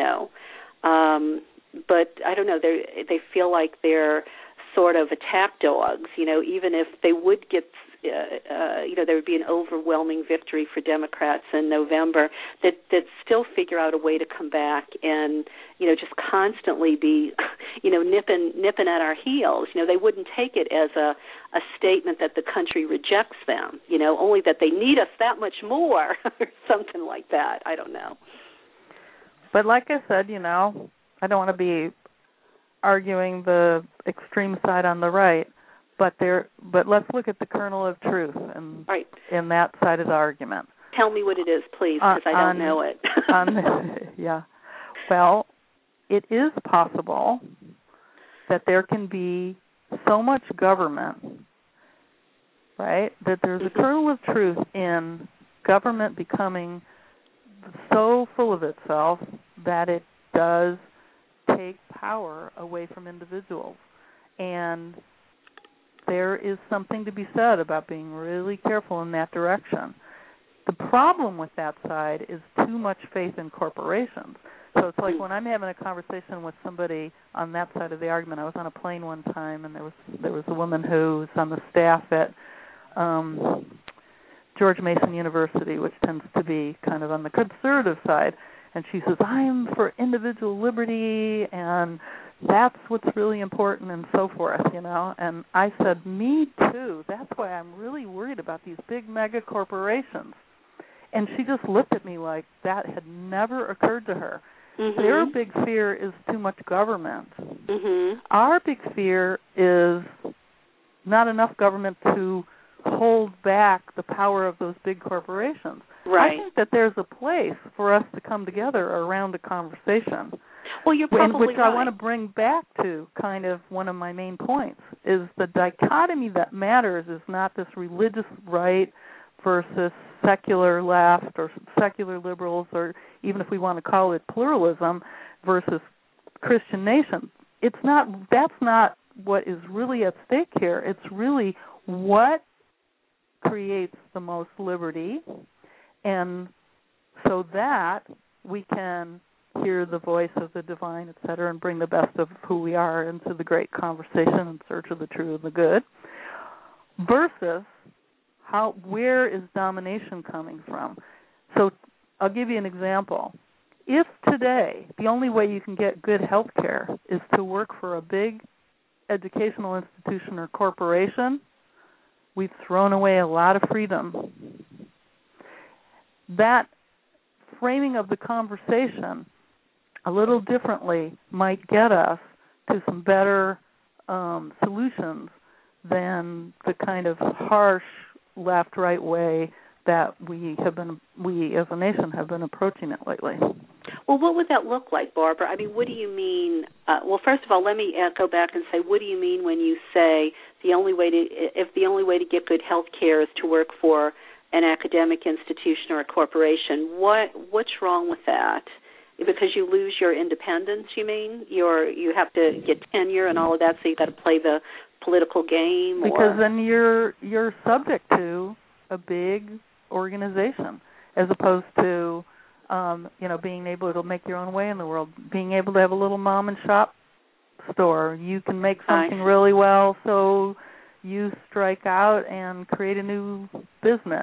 But I don't know, they feel like they're sort of attack dogs, even if they would get there would be an overwhelming victory for Democrats in November, that still figure out a way to come back and, just constantly be, nipping at our heels. They wouldn't take it as a statement that the country rejects them, only that they need us that much more or something like that. I don't know. But like I said, I don't want to be arguing the extreme side on the right. But let's look at the kernel of truth and right. in that side of the argument. Tell me what it is, please, because I don't know it. Yeah. Well, it is possible that there can be so much government, right, that there's a kernel of truth in government becoming so full of itself that it does take power away from individuals. And there is something to be said about being really careful in that direction. The problem with that side is too much faith in corporations. So it's like when I'm having a conversation with somebody on that side of the argument. I was on a plane one time, and there was a woman who was on the staff at George Mason University, which tends to be kind of on the conservative side. And she says, I'm for individual liberty, and that's what's really important, and so forth, And I said, me too. That's why I'm really worried about these big mega corporations. And she just looked at me like that had never occurred to her. Mm-hmm. Their big fear is too much government. Mm-hmm. Our big fear is not enough government to hold back the power of those big corporations. Right. I think that there's a place for us to come together around a conversation. Well, you're probably which right. I want to bring back to kind of one of my main points, is the dichotomy that matters is not this religious right versus secular left or secular liberals, or even if we want to call it pluralism, versus Christian nation. That's not what is really at stake here. It's really what creates the most liberty, and so that we can hear the voice of the divine, et cetera, and bring the best of who we are into the great conversation in search of the true and the good, versus where is domination coming from? So I'll give you an example. If today the only way you can get good health care is to work for a big educational institution or corporation, we've thrown away a lot of freedom. That framing of the conversation a little differently might get us to some better solutions than the kind of harsh left-right way that we as a nation have been approaching it lately. Well, what would that look like, Barbara? I mean, what do you mean? Well, first of all, let me go back and say, what do you mean when you say if the only way to get good health care is to work for an academic institution or a corporation? What's wrong with that? Because you lose your independence, you mean? You have to get tenure and all of that, so you got to play the political game? Because then you're subject to a big organization, as opposed to being able to make your own way in the world, being able to have a little mom and shop store. You can make something really well, so you strike out and create a new business.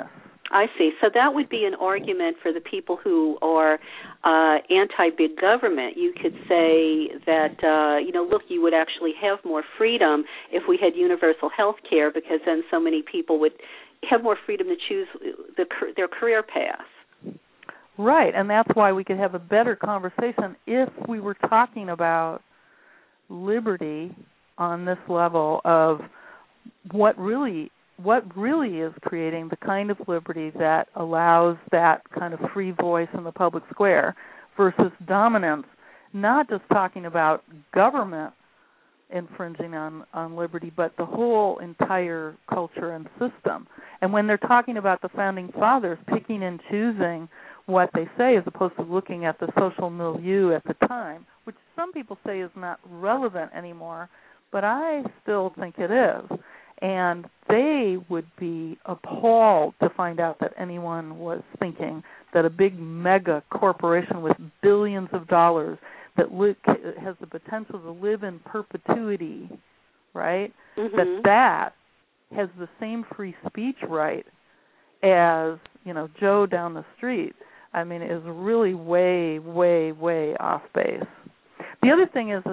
I see. So that would be an argument for the people who are anti-big government. You could say that, look, you would actually have more freedom if we had universal health care, because then so many people would have more freedom to choose their career path. Right, and that's why we could have a better conversation if we were talking about liberty on this level of what really is creating the kind of liberty that allows that kind of free voice in the public square versus dominance, not just talking about government infringing on liberty, but the whole entire culture and system. And when they're talking about the Founding Fathers picking and choosing what they say as opposed to looking at the social milieu at the time, which some people say is not relevant anymore, but I still think it is. And they would be appalled to find out that anyone was thinking that a big mega corporation with billions of dollars that has the potential to live in perpetuity, right, Mm-hmm. that has the same free speech right as, Joe down the street, I mean, is really way, way, way off base. The other thing is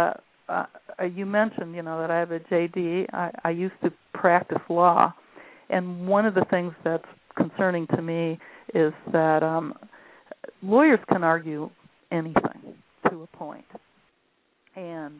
you mentioned, that I have a JD. I used to practice law, and one of the things that's concerning to me is that lawyers can argue anything to a point, and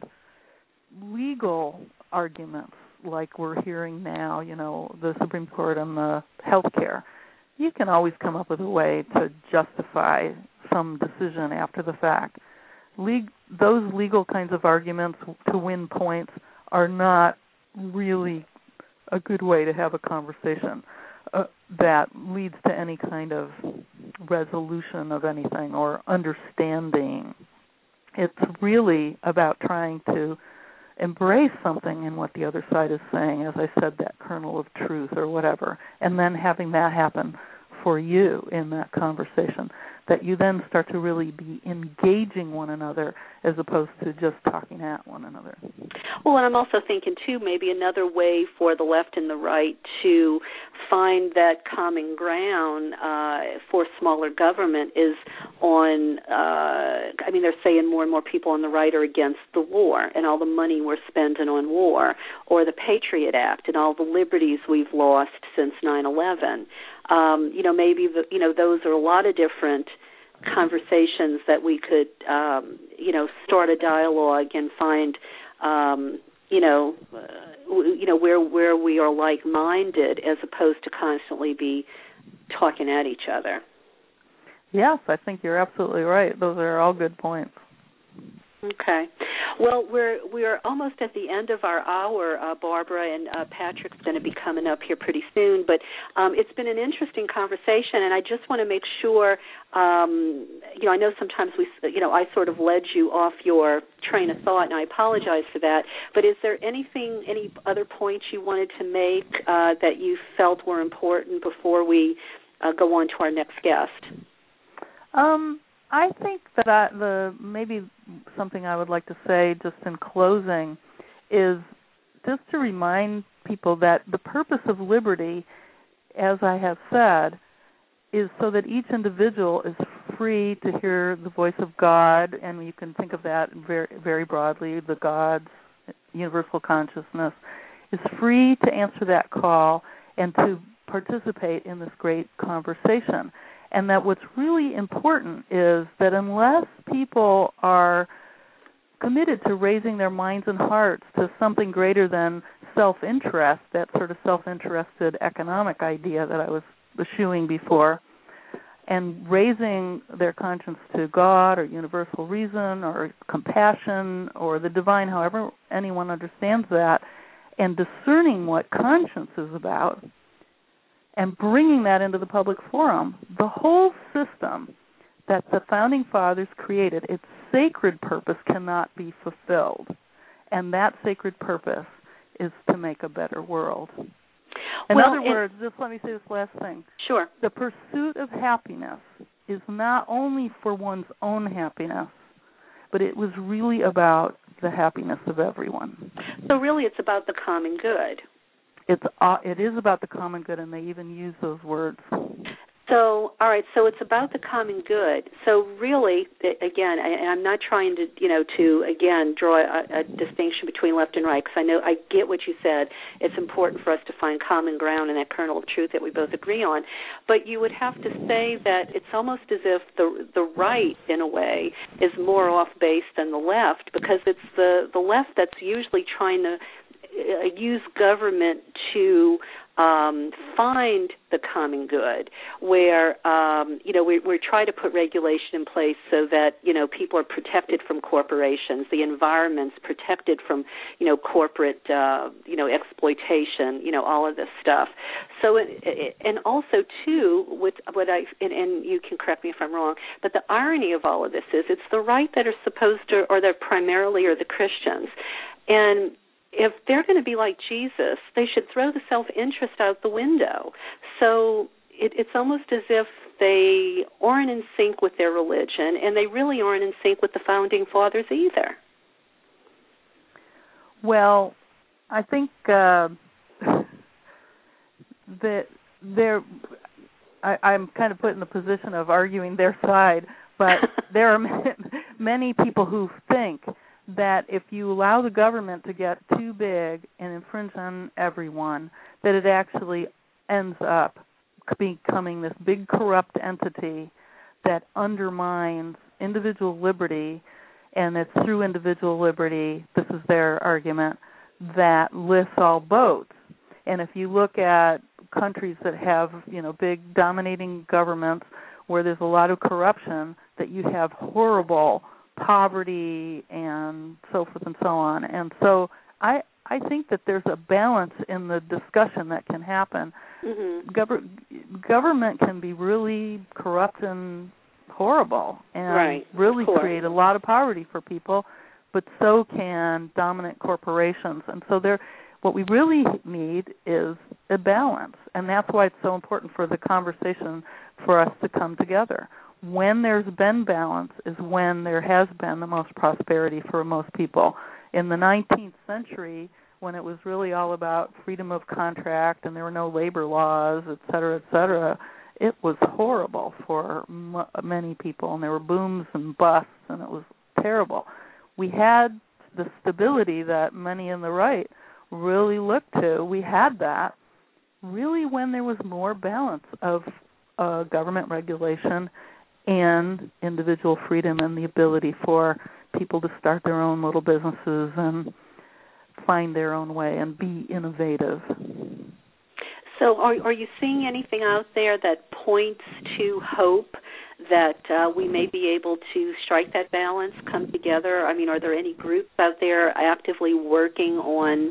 legal arguments like we're hearing now, the Supreme Court on the health care, you can always come up with a way to justify some decision after the fact. Those legal kinds of arguments to win points are not really a good way to have a conversation that leads to any kind of resolution of anything or understanding. It's really about trying to embrace something in what the other side is saying, as I said, that kernel of truth or whatever, and then having that happen for you in that conversation, that you then start to really be engaging one another as opposed to just talking at one another. Well, and I'm also thinking, too, maybe another way for the left and the right to find that common ground for smaller government is on, they're saying more and more people on the right are against the war and all the money we're spending on war, or the Patriot Act and all the liberties we've lost since 9/11. Maybe those are a lot of different conversations that we could, start a dialogue and find, where we are like-minded as opposed to constantly be talking at each other. Yes, I think you're absolutely right. Those are all good points. Okay. Well, we're almost at the end of our hour, Barbara, and Patrick's going to be coming up here pretty soon. But it's been an interesting conversation, and I just want to make sure. I know sometimes I sort of led you off your train of thought, and I apologize for that. But is there any other points you wanted to make that you felt were important before we go on to our next guest? I think that maybe something I would like to say just in closing is just to remind people that the purpose of liberty, as I have said, is so that each individual is free to hear the voice of God, and you can think of that very, very broadly, the God's universal consciousness, is free to answer that call and to participate in this great conversation. And that what's really important is that unless people are committed to raising their minds and hearts to something greater than self-interest, that sort of self-interested economic idea that I was eschewing before, and raising their conscience to God or universal reason or compassion or the divine, however anyone understands that, and discerning what conscience is about, and bringing that into the public forum, the whole system that the Founding Fathers created, its sacred purpose cannot be fulfilled. And that sacred purpose is to make a better world. In other words, just let me say this last thing. Sure. The pursuit of happiness is not only for one's own happiness, but it was really about the happiness of everyone. So really it's about the common good. it is about the common good, and they even use those words. So, all right, so it's about the common good. So really, again, and I'm not trying to, again, draw a distinction between left and right, because I get what you said. It's important for us to find common ground and that kernel of truth that we both agree on. But you would have to say that it's almost as if the right, in a way, is more off base than the left, because it's the left that's usually trying to use government to find the common good, where we try to put regulation in place so that people are protected from corporations, the environment's protected from corporate exploitation, all of this stuff. So and also too, with what and you can correct me if I'm wrong, but the irony of all of this is it's the right that are supposed to, or they're primarily are the Christians, and if they're going to be like Jesus, they should throw the self-interest out the window. So it's almost as if they aren't in sync with their religion, and they really aren't in sync with the Founding Fathers either. Well, I think that I'm kind of put in the position of arguing their side, but there are many people who think that if you allow the government to get too big and infringe on everyone, that it actually ends up becoming this big corrupt entity that undermines individual liberty, and it's through individual liberty, this is their argument, that lifts all boats. And if you look at countries that have, big dominating governments where there's a lot of corruption, that you have horrible poverty and so forth and so on. And so I think that there's a balance in the discussion that can happen. Mm-hmm. Government can be really corrupt and horrible and really create a lot of poverty for people, but so can dominant corporations. And so what we really need is a balance, and that's why it's so important for the conversation for us to come together. When there's been balance is when there has been the most prosperity for most people. In the 19th century, when it was really all about freedom of contract and there were no labor laws, et cetera, it was horrible for many people, and there were booms and busts, and it was terrible. We had the stability that many in the right really looked to. We had that really when there was more balance of government regulation and individual freedom and the ability for people to start their own little businesses and find their own way and be innovative. So are you seeing anything out there that points to hope that we may be able to strike that balance, come together? I mean, are there any groups out there actively working on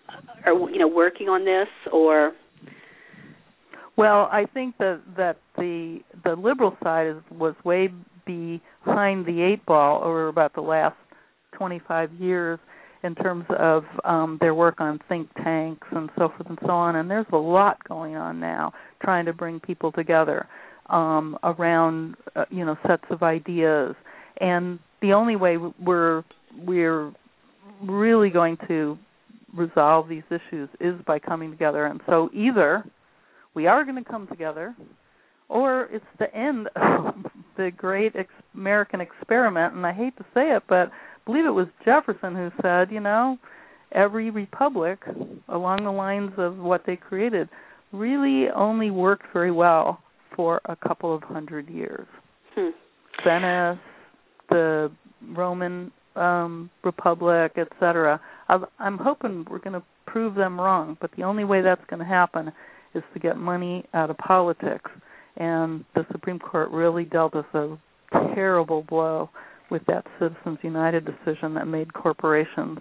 this, or? Well, I think that the liberal side was way behind the eight ball over about the last 25 years in terms of their work on think tanks and so forth and so on. And there's a lot going on now trying to bring people together around sets of ideas. And the only way we're really going to resolve these issues is by coming together. And so either we are going to come together, or it's the end of the great American experiment. And I hate to say it, but I believe it was Jefferson who said, every republic along the lines of what they created really only worked very well for a couple of 100 years. Venice, the Roman Republic, etc. I'm hoping we're going to prove them wrong, but the only way that's going to happen is to get money out of politics. And the Supreme Court really dealt us a terrible blow with that Citizens United decision that made corporations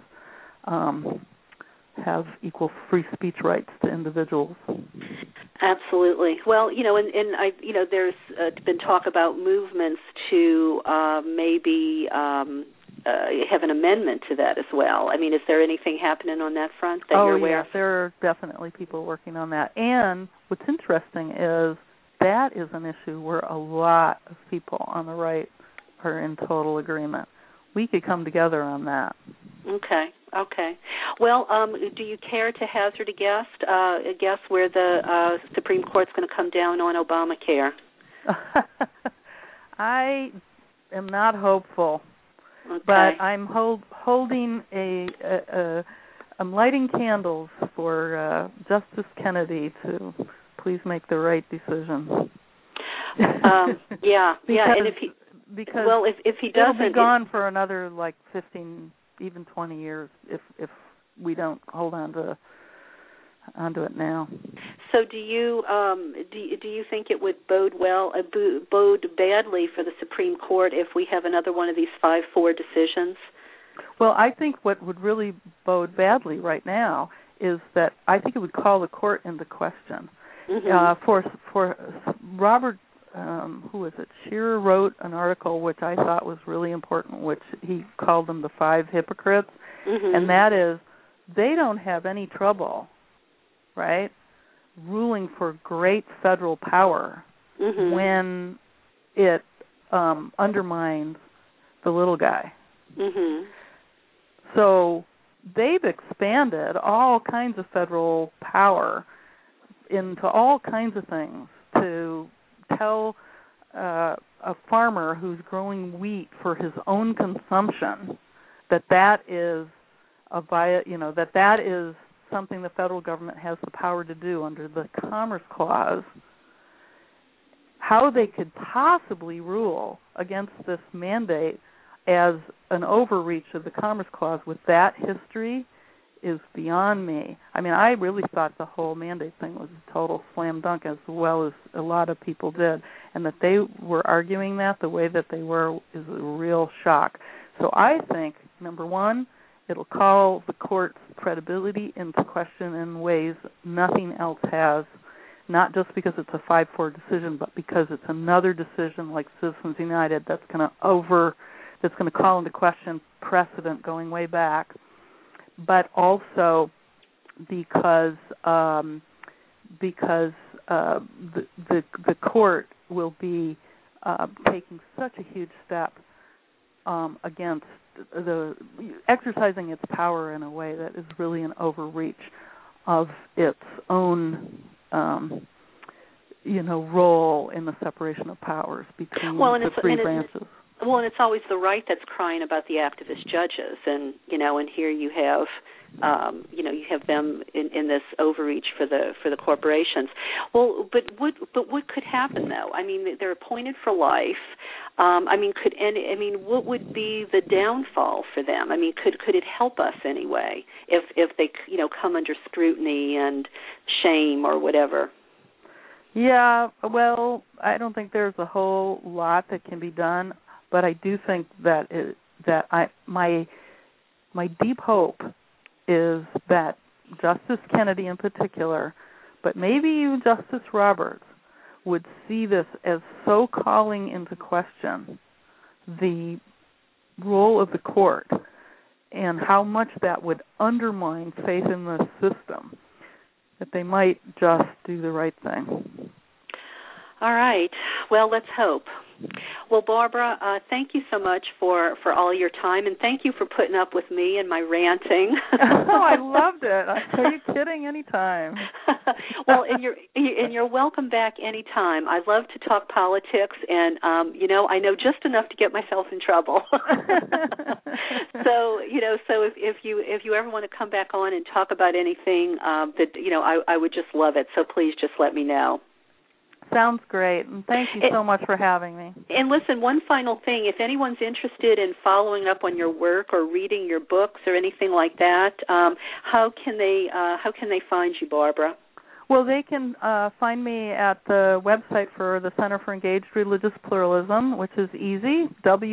have equal free speech rights to individuals. Absolutely. Well, and I, there's been talk about movements to maybe have an amendment to that as well. I mean, is there anything happening on that front that you're aware of? Oh, yeah, there are definitely people working on that. And what's interesting is that is an issue where a lot of people on the right are in total agreement. we could come together on that. Okay. Well, do you care to hazard a guess where the Supreme Court's going to come down on Obamacare? I am not hopeful, okay. but I'm holding I'm lighting candles for Justice Kennedy to please make the right decision. Yeah, and if he doesn't, it'll be gone for another 15, even 20 years if we don't hold onto it now. So do you think it would bode badly for the Supreme Court if we have another one of these 5-4 decisions? Well, I think what would really bode badly right now is that I think it would call the court into question. Mm-hmm. For Robert, who is it? Shearer wrote an article which I thought was really important, which he called them the 5 hypocrites, mm-hmm. and that is they don't have any trouble, right, ruling for great federal power mm-hmm. when it undermines the little guy. Mm-hmm. So they've expanded all kinds of federal power into all kinds of things to tell a farmer who's growing wheat for his own consumption that is that is something the federal government has the power to do under the Commerce Clause. How they could possibly rule against this mandate as an overreach of the Commerce Clause with that history is beyond me. I mean, I really thought the whole mandate thing was a total slam dunk, as well as a lot of people did, and that they were arguing that the way that they were is a real shock. So I think, number one, it'll call the court's credibility into question in ways nothing else has, not just because it's a 5-4 decision, but because it's another decision like Citizens United that's going to call into question precedent going way back, but also because the court will be taking such a huge step against exercising its power in a way that is really an overreach of its own role in the separation of powers between the three branches. Well, and it's always the right that's crying about the activist judges, and here you have, you have them in this overreach for the corporations. Well, but what could happen though? I mean, they're appointed for life. What would be the downfall for them? I mean, could it help us anyway if they come under scrutiny and shame or whatever? Yeah, well, I don't think there's a whole lot that can be done. But I do think that my deep hope is that Justice Kennedy in particular, but maybe even Justice Roberts, would see this as so calling into question the role of the court and how much that would undermine faith in the system that they might just do the right thing. All right. Well, let's hope. Well, Barbara, thank you so much for all your time, and thank you for putting up with me and my ranting. Oh, I loved it. Are you kidding? Anytime. Well, and you're welcome back anytime. I love to talk politics, and I know just enough to get myself in trouble. So if you ever want to come back on and talk about anything I would just love it. So please just let me know. Sounds great, and thank you so much for having me. And listen, one final thing, if anyone's interested in following up on your work or reading your books or anything like that, how can they find you, Barbara? Well, they can find me at the website for the Center for Engaged Religious Pluralism, which is easy,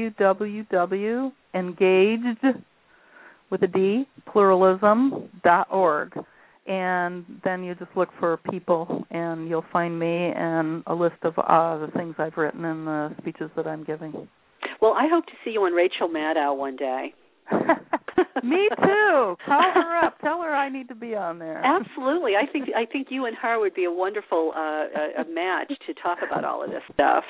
www.engaged.pluralism.org. And then you just look for people, and you'll find me and a list of the things I've written and the speeches that I'm giving. Well, I hope to see you on Rachel Maddow one day. Me too. Call her up. Tell her I need to be on there. Absolutely. I think you and her would be a wonderful a match to talk about all of this stuff.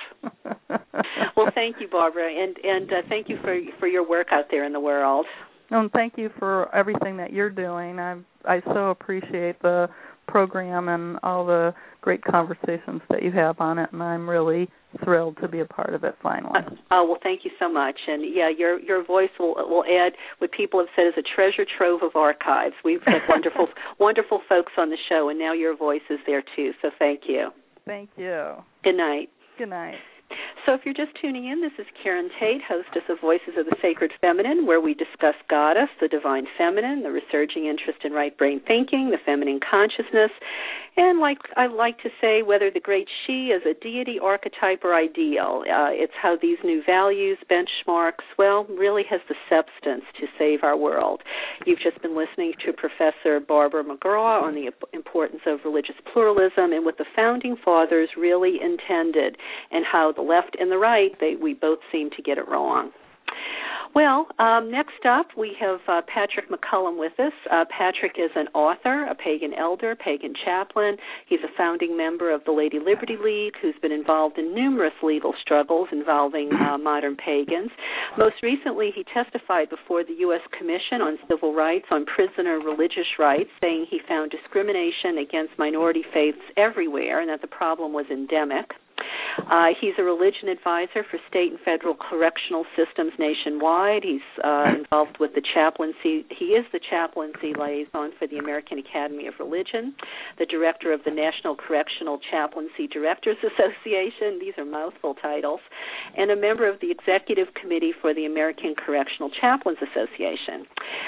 Well, thank you, Barbara, and thank you for your work out there in the world. And thank you for everything that you're doing. I so appreciate the program and all the great conversations that you have on it, and I'm really thrilled to be a part of it finally. Well, thank you so much. And, yeah, your voice will add what people have said is a treasure trove of archives. We've had wonderful folks on the show, and now your voice is there, too, so thank you. Thank you. Good night. Good night. So if you're just tuning in, this is Karen Tate, hostess of Voices of the Sacred Feminine, where we discuss Goddess, the Divine Feminine, the resurging interest in right brain thinking, the feminine consciousness, and like I like to say, whether the great she is a deity, archetype, or ideal. It's how these new values, benchmarks, really has the substance to save our world. You've just been listening to Professor Barbara McGraw on the importance of religious pluralism and what the Founding Fathers really intended, and how the left and the right, we both seem to get it wrong. Well, next up we have Patrick McCullum with us. Patrick is an author, a pagan elder, pagan chaplain. He's a founding member of the Lady Liberty League, who's been involved in numerous legal struggles involving modern pagans. Most recently, he testified before the U.S. Commission on Civil Rights on prisoner religious rights, saying he found discrimination against minority faiths everywhere and that the problem was endemic. He's a religion advisor for state and federal correctional systems nationwide. He's involved with the chaplaincy. He is the chaplaincy liaison for the American Academy of Religion, the director of the National Correctional Chaplaincy Directors Association. These are mouthful titles. And a member of the executive committee for the American Correctional Chaplains Association.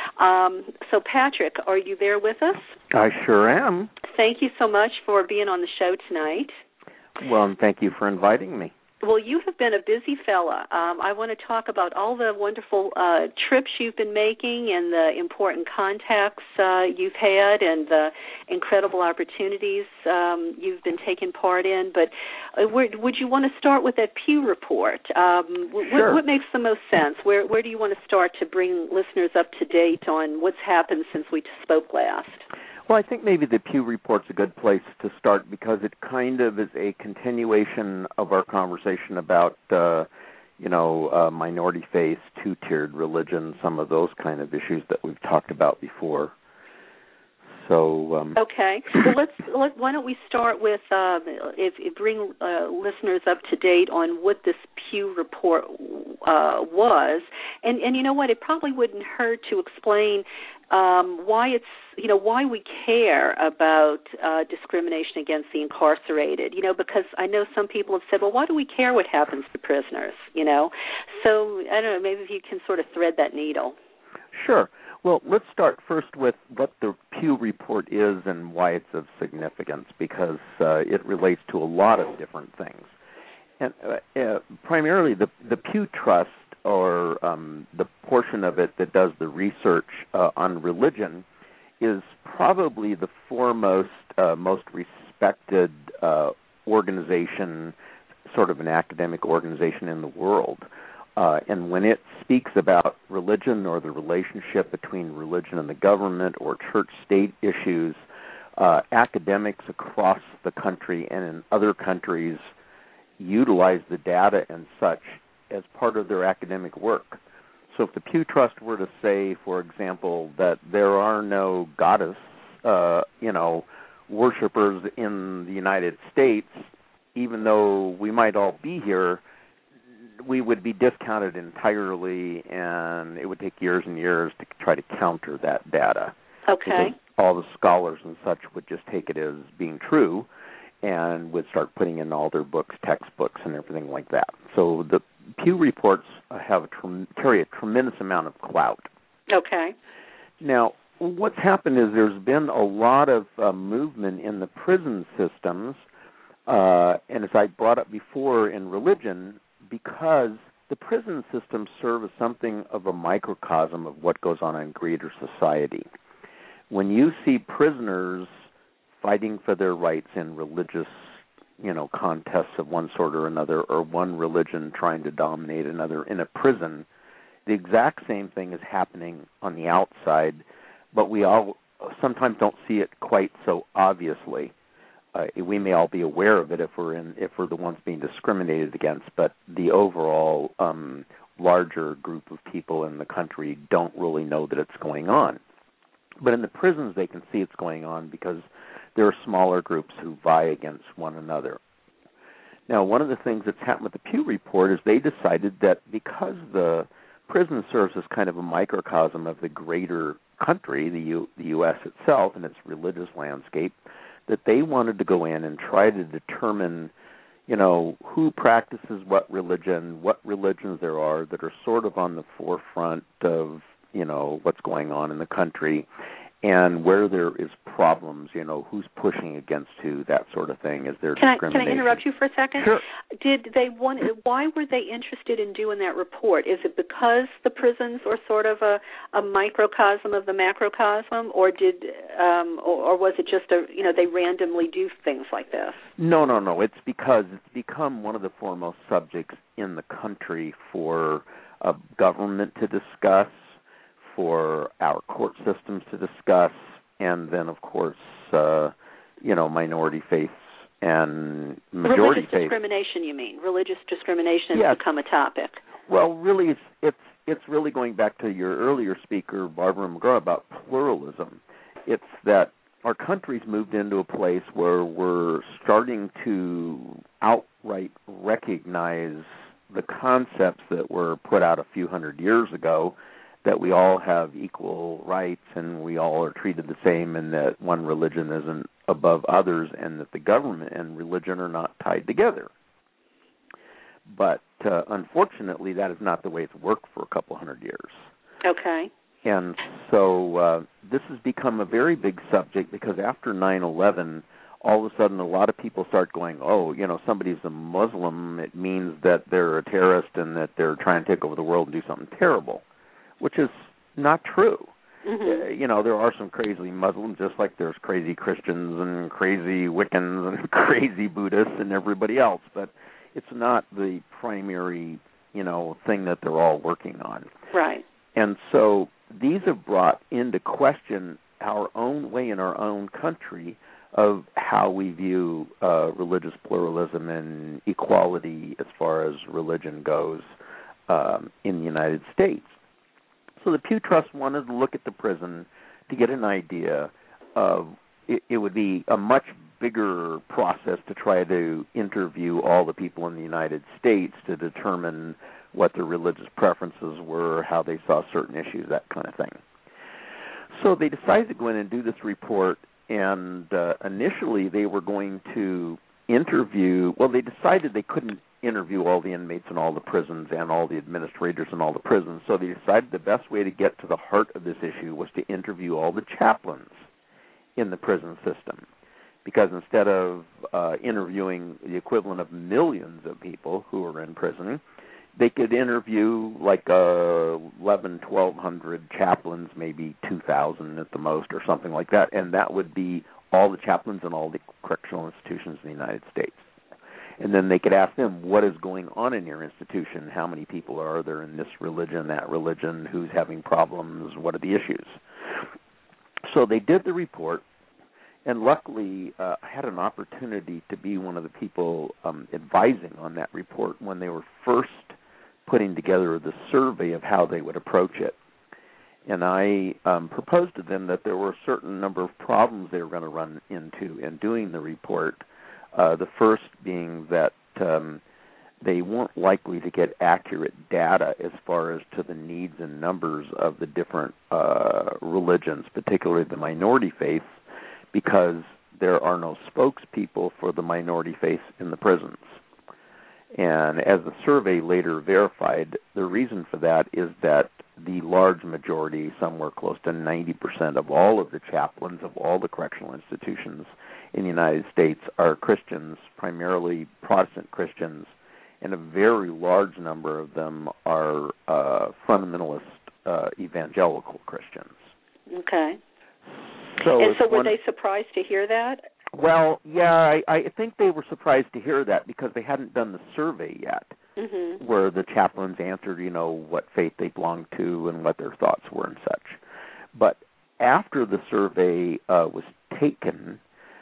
So, Patrick, are you there with us? I sure am. Thank you so much for being on the show tonight. Well, and thank you for inviting me. Well, you have been a busy fella. I want to talk about all the wonderful trips you've been making and the important contacts you've had and the incredible opportunities you've been taking part in. But would you want to start with that Pew Report? Sure. What makes the most sense? Where do you want to start to bring listeners up to date on what's happened since we spoke last? Well, I think maybe the Pew Report's a good place to start because it kind of is a continuation of our conversation about, minority faiths, two-tiered religion, some of those kind of issues that we've talked about before. So okay. Well, why don't we start with bring listeners up to date on what this Pew Report was, and you know what? It probably wouldn't hurt to explain why we care about discrimination against the incarcerated. Because I know some people have said, well, why do we care what happens to prisoners? So I don't know. Maybe if you can sort of thread that needle. Sure. Well, let's start first with what the Pew Report is and why it's of significance, because it relates to a lot of different things. And primarily the Pew Trust, or the portion of it that does the research on religion, is probably the foremost, most respected organization, sort of an academic organization in the world. And when it speaks about religion or the relationship between religion and the government or church-state issues, academics across the country and in other countries utilize the data and such as part of their academic work. So if the Pew Trust were to say, for example, that there are no goddess, worshipers in the United States, even though we might all be here, we would be discounted entirely, and it would take years and years to try to counter that data. Okay. Because all the scholars and such would just take it as being true and would start putting in all their books, textbooks, and everything like that. So the Pew Reports carry a tremendous amount of clout. Okay. Now, what's happened is there's been a lot of movement in the prison systems, and as I brought up before, in religion, because the prison systems serve as something of a microcosm of what goes on in greater society. When you see prisoners fighting for their rights in religious, contests of one sort or another, or one religion trying to dominate another in a prison, the exact same thing is happening on the outside, but we all sometimes don't see it quite so obviously. We may all be aware of it if we're the ones being discriminated against, but the overall larger group of people in the country don't really know that it's going on. But in the prisons, they can see it's going on because there are smaller groups who vie against one another. Now, one of the things that's happened with the Pew Report is they decided that because the prison serves as kind of a microcosm of the greater country, the U.S. itself and its religious landscape, that they wanted to go in and try to determine, who practices what religions there are that are sort of on the forefront of, what's going on in the country, and where there is problems, who's pushing against who, that sort of thing. Is there discrimination? Can I interrupt you for a second? Sure. Why were they interested in doing that report? Is it because the prisons are sort of a microcosm of the macrocosm, or was it just they randomly do things like this? No. It's because it's become one of the foremost subjects in the country for government to discuss, for our court systems to discuss, and then, of course, minority faiths and majority faiths. Religious discrimination, you mean? Religious discrimination has become a topic. Well, really, it's really going back to your earlier speaker, Barbara McGraw, about pluralism. It's that our country's moved into a place where we're starting to outright recognize the concepts that were put out a few hundred years ago, that we all have equal rights and we all are treated the same, and that one religion isn't above others, and that the government and religion are not tied together. But unfortunately, that is not the way it's worked for a couple hundred years. Okay. And so this has become a very big subject because after 9/11, all of a sudden a lot of people start going, somebody's a Muslim, it means that they're a terrorist and that they're trying to take over the world and do something terrible, which is not true. Mm-hmm. There are some crazy Muslims, just like there's crazy Christians and crazy Wiccans and crazy Buddhists and everybody else, but it's not the primary, thing that they're all working on. Right. And so these have brought into question our own way in our own country of how we view religious pluralism and equality as far as religion goes in the United States. So the Pew Trust wanted to look at the prison to get an idea of it would be a much bigger process to try to interview all the people in the United States to determine what their religious preferences were, how they saw certain issues, that kind of thing. So they decided to go in and do this report, and initially they were going to they decided they couldn't interview all the inmates in all the prisons and all the administrators in all the prisons, so they decided the best way to get to the heart of this issue was to interview all the chaplains in the prison system, because instead of interviewing the equivalent of millions of people who are in prison, they could interview like 1,100 chaplains, maybe 2,000 at the most or something like that, and that would be all the chaplains in all the correctional institutions in the United States. And then they could ask them, what is going on in your institution? How many people are there in this religion, that religion? Who's having problems? What are the issues? So they did the report, and luckily I had an opportunity to be one of the people advising on that report when they were first putting together the survey of how they would approach it. And I proposed to them that there were a certain number of problems they were going to run into in doing the report. The first being that they weren't likely to get accurate data as far as to the needs and numbers of the different religions, particularly the minority faiths, because there are no spokespeople for the minority faiths in the prisons. And as the survey later verified, the reason for that is that the large majority, somewhere close to 90% of all of the chaplains of all the correctional institutions in the United States are Christians, primarily Protestant Christians, and a very large number of them are fundamentalist evangelical Christians. Okay. So were they surprised to hear that? Well, yeah, I think they were surprised to hear that because they hadn't done the survey yet. where the chaplains answered, what faith they belonged to and what their thoughts were and such. But after the survey was taken,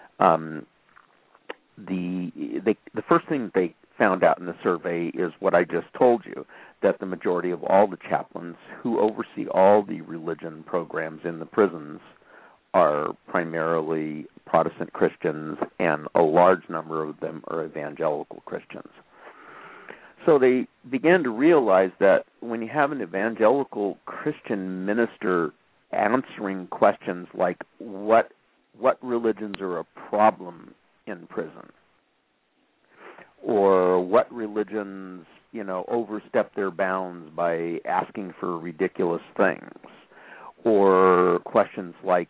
the first thing they found out in the survey is what I just told you, that the majority of all the chaplains who oversee all the religion programs in the prisons are primarily Protestant Christians, and a large number of them are evangelical Christians. So they began to realize that when you have an evangelical Christian minister answering questions like what religions are a problem in prison, or what religions, overstep their bounds by asking for ridiculous things, or questions like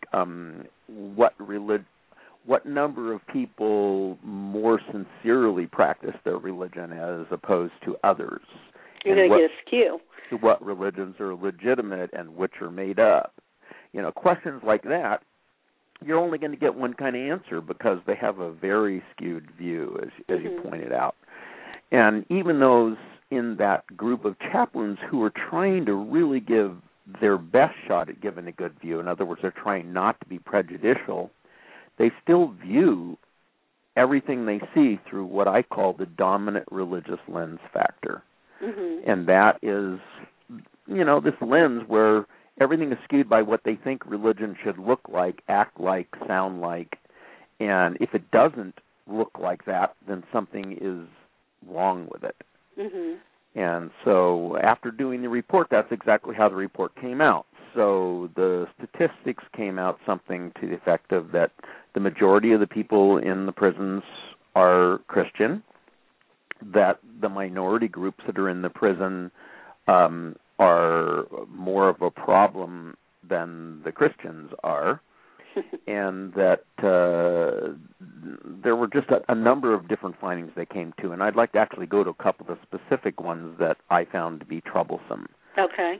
what number of people more sincerely practice their religion as opposed to others. You're going to get a skew. What religions are legitimate and which are made up. Questions like that, you're only going to get one kind of answer because they have a very skewed view, as you pointed out. And even those in that group of chaplains who are trying to really give their best shot at giving a good view, in other words, they're trying not to be prejudicial, they still view everything they see through what I call the dominant religious lens factor. And that is, this lens where everything is skewed by what they think religion should look like, act like, sound like, and if it doesn't look like that, then something is wrong with it. And so after doing the report, that's exactly how the report came out. So the statistics came out something to the effect of that the majority of the people in the prisons are Christian, that the minority groups that are in the prison are more of a problem than the Christians are, and that there were just a number of different findings they came to, and I'd like to actually go to a couple of the specific ones that I found to be troublesome. Okay.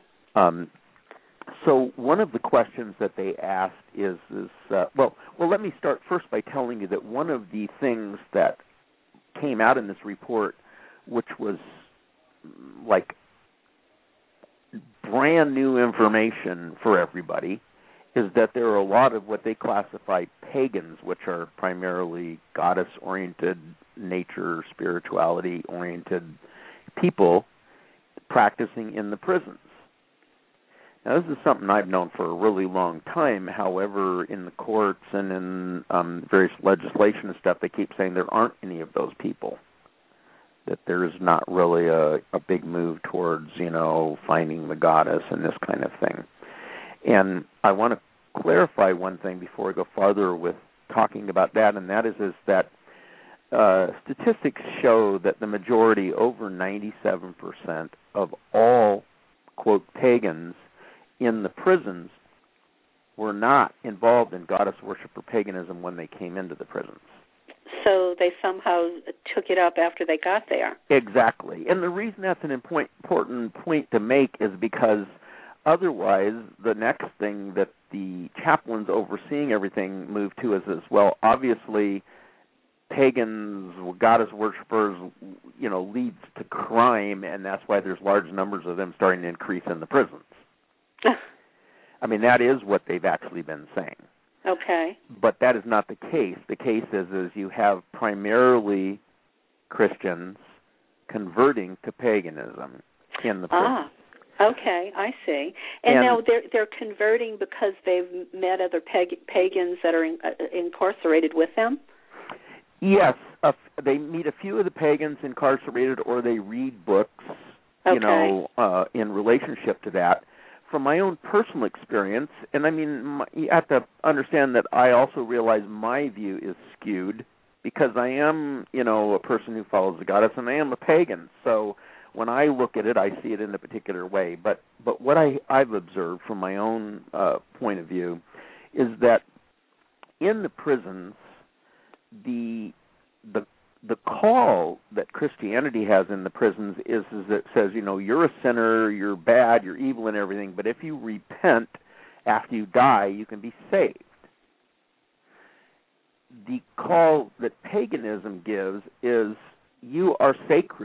So one of the questions that they asked is well, let me start first by telling you that one of the things that came out in this report, which was like brand new information for everybody, is that there are a lot of what they classify pagans, which are primarily goddess-oriented, nature, spirituality-oriented people practicing in the prisons. Now, this is something I've known for a really long time. However, in the courts and in various legislation and stuff, they keep saying there aren't any of those people, that there's not really a big move towards, finding the goddess and this kind of thing. And I want to clarify one thing before I go farther with talking about that, and that is that statistics show that the majority, over 97% of all, quote, pagans in the prisons were not involved in goddess worship or paganism when they came into the prisons. So they somehow took it up after they got there. Exactly. And the reason that's an important point to make is because otherwise the next thing that the chaplains overseeing everything move to is well, obviously pagans, goddess worshipers, leads to crime, and that's why there's large numbers of them starting to increase in the prisons. I mean, that is what they've actually been saying. Okay. But that is not the case. The case is you have primarily Christians converting to paganism in the prisons. Okay, I see. And now they're converting because they've met other pagans that are incarcerated with them? Yes. They meet a few of the pagans incarcerated, or they read books, in relationship to that. From my own personal experience, and I mean, you have to understand that I also realize my view is skewed because I am, a person who follows the goddess, and I am a pagan. So when I look at it, I see it in a particular way. But what I've observed from my own point of view is that in the prisons, the call that Christianity has in the prisons is that says, you're a sinner, you're bad, you're evil and everything, but if you repent after you die, you can be saved. The call that paganism gives is you are sacred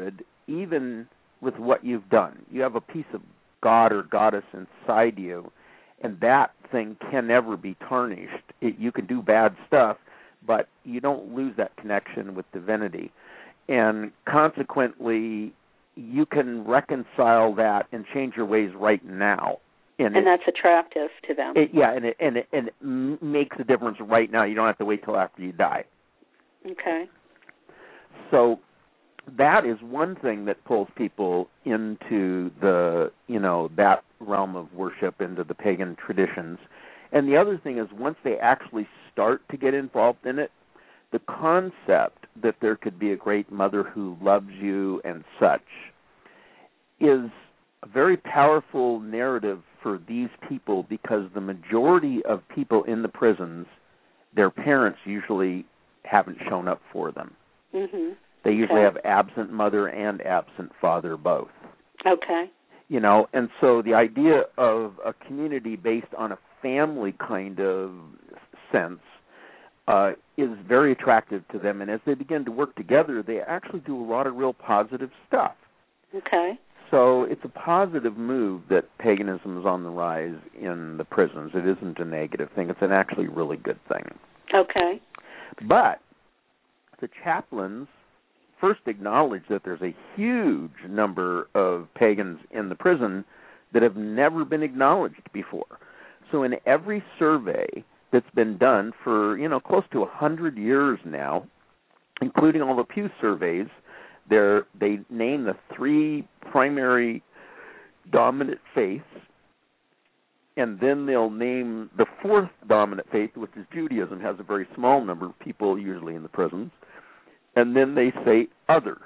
even with what you've done, you have a piece of God or goddess inside you, and that thing can never be tarnished. You can do bad stuff, but you don't lose that connection with divinity. And consequently, you can reconcile that and change your ways right now. And that's attractive to them. And it makes a difference right now. You don't have to wait till after you die. Okay. So that is one thing that pulls people into the, that realm of worship, into the pagan traditions. And the other thing is, once they actually start to get involved in it, the concept that there could be a great mother who loves you and such is a very powerful narrative for these people, because the majority of people in the prisons, their parents usually haven't shown up for them. Mm-hmm. They usually have absent mother and absent father both. Okay. And so the idea of a community based on a family kind of sense is very attractive to them. And as they begin to work together, they actually do a lot of real positive stuff. Okay. So it's a positive move that paganism is on the rise in the prisons. It isn't a negative thing. It's an actually really good thing. Okay. But the chaplains first acknowledge that there's a huge number of pagans in the prison that have never been acknowledged before. So in every survey that's been done for, close to 100 years now, including all the Pew surveys, they name the three primary dominant faiths, and then they'll name the fourth dominant faith, which is Judaism, has a very small number of people usually in the prisons, and then they say other.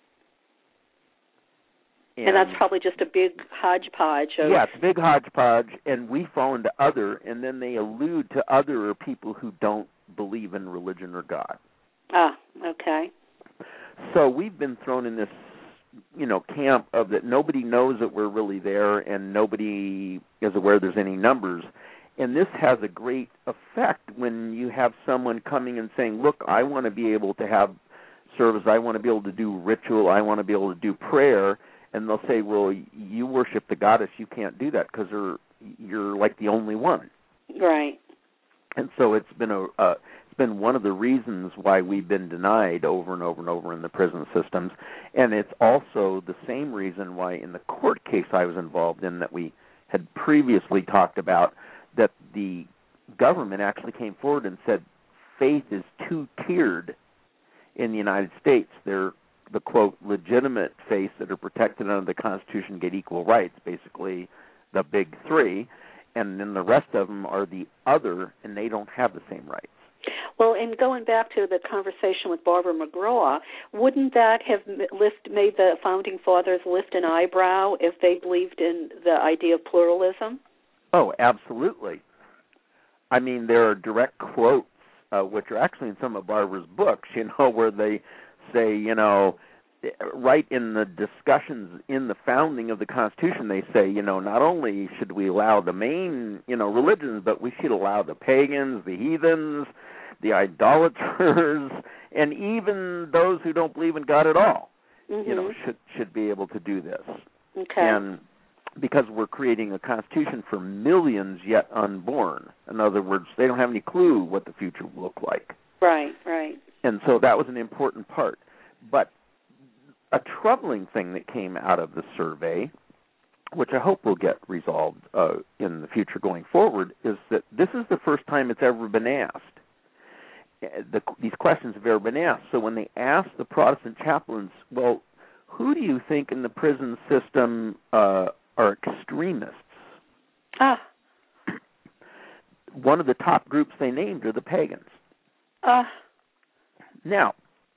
And that's probably just a big hodgepodge. Yeah, it's a big hodgepodge, and we fall into other, and then they allude to other or people who don't believe in religion or God. Ah, okay. So we've been thrown in this, camp of that nobody knows that we're really there, and nobody is aware there's any numbers. And this has a great effect when you have someone coming and saying, look, I want to be able to have service, I want to be able to do ritual, I want to be able to do prayer. And they'll say, well, you worship the goddess, you can't do that because you're like the only one. Right. And so it's been one of the reasons why we've been denied over and over and over in the prison systems. And it's also the same reason why in the court case I was involved in that we had previously talked about, that the government actually came forward and said faith is two-tiered in the United States. They're the, quote, legitimate faiths that are protected under the Constitution get equal rights, basically the big three, and then the rest of them are the other, and they don't have the same rights. Well, and going back to the conversation with Barbara McGraw, wouldn't that have made the Founding Fathers lift an eyebrow if they believed in the idea of pluralism? Oh, absolutely. I mean, there are direct quotes, which are actually in some of Barbara's books, where they say, right in the discussions in the founding of the Constitution, they say, not only should we allow the main, religions, but we should allow the pagans, the heathens, the idolaters, and even those who don't believe in God at all, should be able to do this. Okay. And because we're creating a Constitution for millions yet unborn. In other words, they don't have any clue what the future will look like. Right, right. And so that was an important part. But a troubling thing that came out of the survey, which I hope will get resolved in the future going forward, is that this is the first time it's ever been asked. These questions have ever been asked. So when they asked the Protestant chaplains, well, who do you think in the prison system are extremists? One of the top groups they named are the pagans. Now,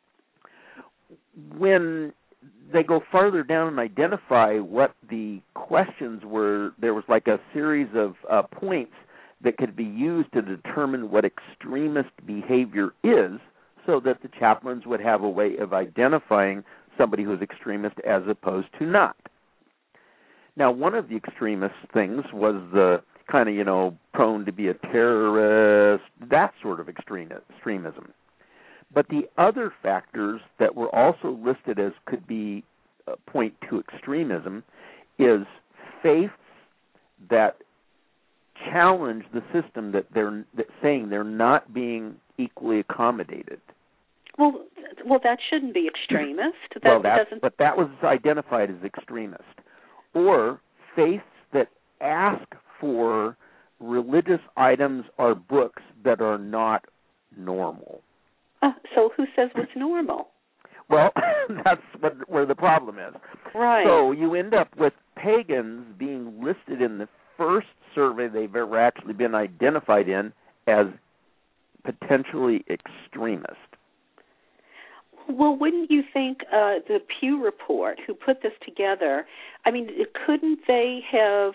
when they go farther down and identify what the questions were, there was like a series of points that could be used to determine what extremist behavior is, so that the chaplains would have a way of identifying somebody who's extremist as opposed to not. Now, one of the extremist things was the kind of, prone to be a terrorist, that sort of extremism. But the other factors that were also listed as could be point to extremism is faiths that challenge the system that saying they're not being equally accommodated. Well, that shouldn't be extremist. But that was identified as extremist. Or faiths that ask for religious items or books that are not normal. So who says what's normal? Well, that's where the problem is. Right. So you end up with pagans being listed in the first survey they've ever actually been identified in as potentially extremist. Well, wouldn't you think the Pew Report, who put this together, couldn't they have,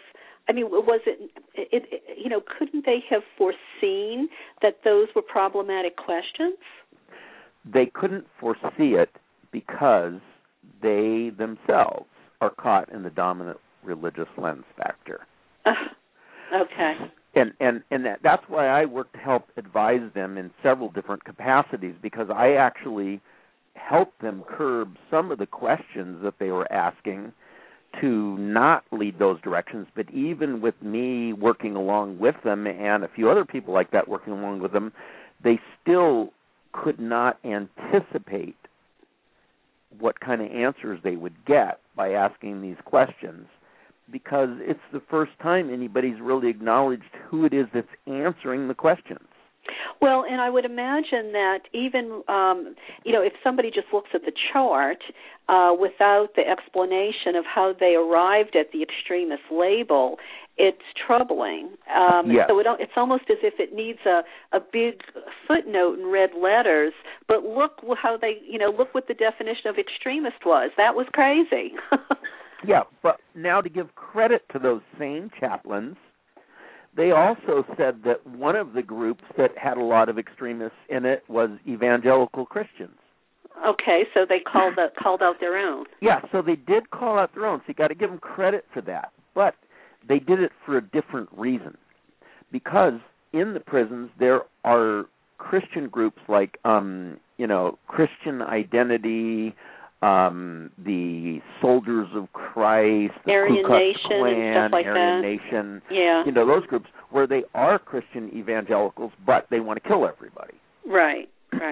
couldn't they have foreseen that those were problematic questions? They couldn't foresee it because they themselves are caught in the dominant religious lens factor. Okay. And that's why I work to help advise them in several different capacities, because I actually help them curb some of the questions that they were asking to not lead those directions. But even with me working along with them and a few other people like that working along with them, they still could not anticipate what kind of answers they would get by asking these questions, because it's the first time anybody's really acknowledged who it is that's answering the questions. Well, and I would imagine that even, if somebody just looks at the chart without the explanation of how they arrived at the extremist label, it's troubling. Yes. So it's almost as if it needs a big footnote in red letters, but look how look what the definition of extremist was. That was crazy. Yeah, but now to give credit to those same chaplains, they also said that one of the groups that had a lot of extremists in it was evangelical Christians. Okay, so they called out their own. Yeah, so they did call out their own, so you got to give them credit for that. But they did it for a different reason, because in the prisons there are Christian groups like, Christian Identity, the Soldiers of Christ, the Aryan Ku Klux Nation Klan, and stuff like Aryan that. Nation, yeah. Those groups where they are Christian evangelicals, but they want to kill everybody. Right.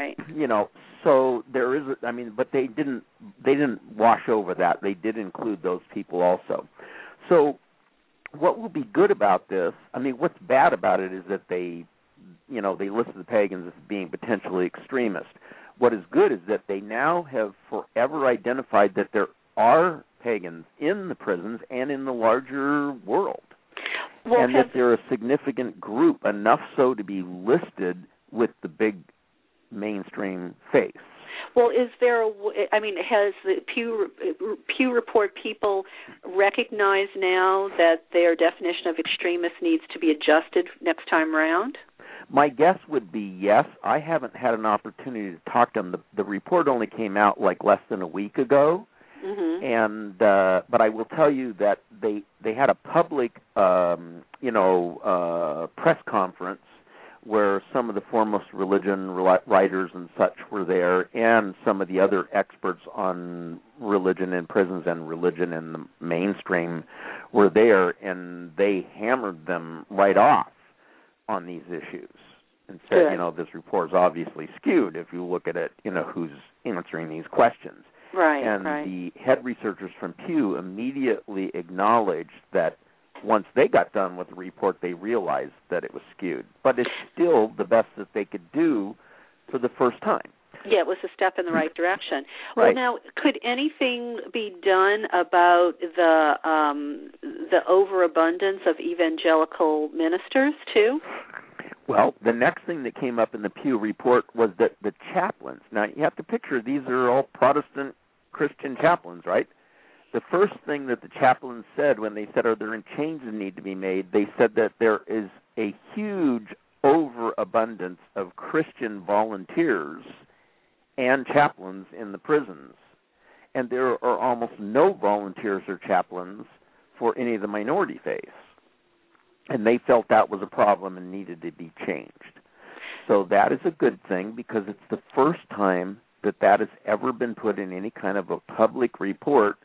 So there is, but they didn't wash over that. They did include those people also. So what will be good about this? What's bad about it is that they listed the pagans as being potentially extremist. What is good is that they now have forever identified that there are pagans in the prisons and in the larger world, and that they're a significant group, enough so to be listed with the big mainstream faiths. Well, is there has the Pew Report people recognized now that their definition of extremist needs to be adjusted next time around? My guess would be yes. I haven't had an opportunity to talk to them. The report only came out like less than a week ago, and but I will tell you that they had a public press conference where some of the foremost religion writers and such were there, and some of the other experts on religion in prisons and religion in the mainstream were there, and they hammered them right off on these issues and said, this report is obviously skewed if you look at it, who's answering these questions. Right. And the head researchers from Pew immediately acknowledged that once they got done with the report, they realized that it was skewed. But it's still the best that they could do for the first time. Yeah, it was a step in the right direction. Right. Well, now, could anything be done about the overabundance of evangelical ministers, too? Well, the next thing that came up in the Pew report was that the chaplains, now you have to picture these are all Protestant Christian chaplains, right? The first thing that the chaplains said when they said, are there changes that need to be made, they said that there is a huge overabundance of Christian volunteers and chaplains in the prisons, and there are almost no volunteers or chaplains for any of the minority faiths. And they felt that was a problem and needed to be changed. So that is a good thing, because it's the first time that has ever been put in any kind of a public report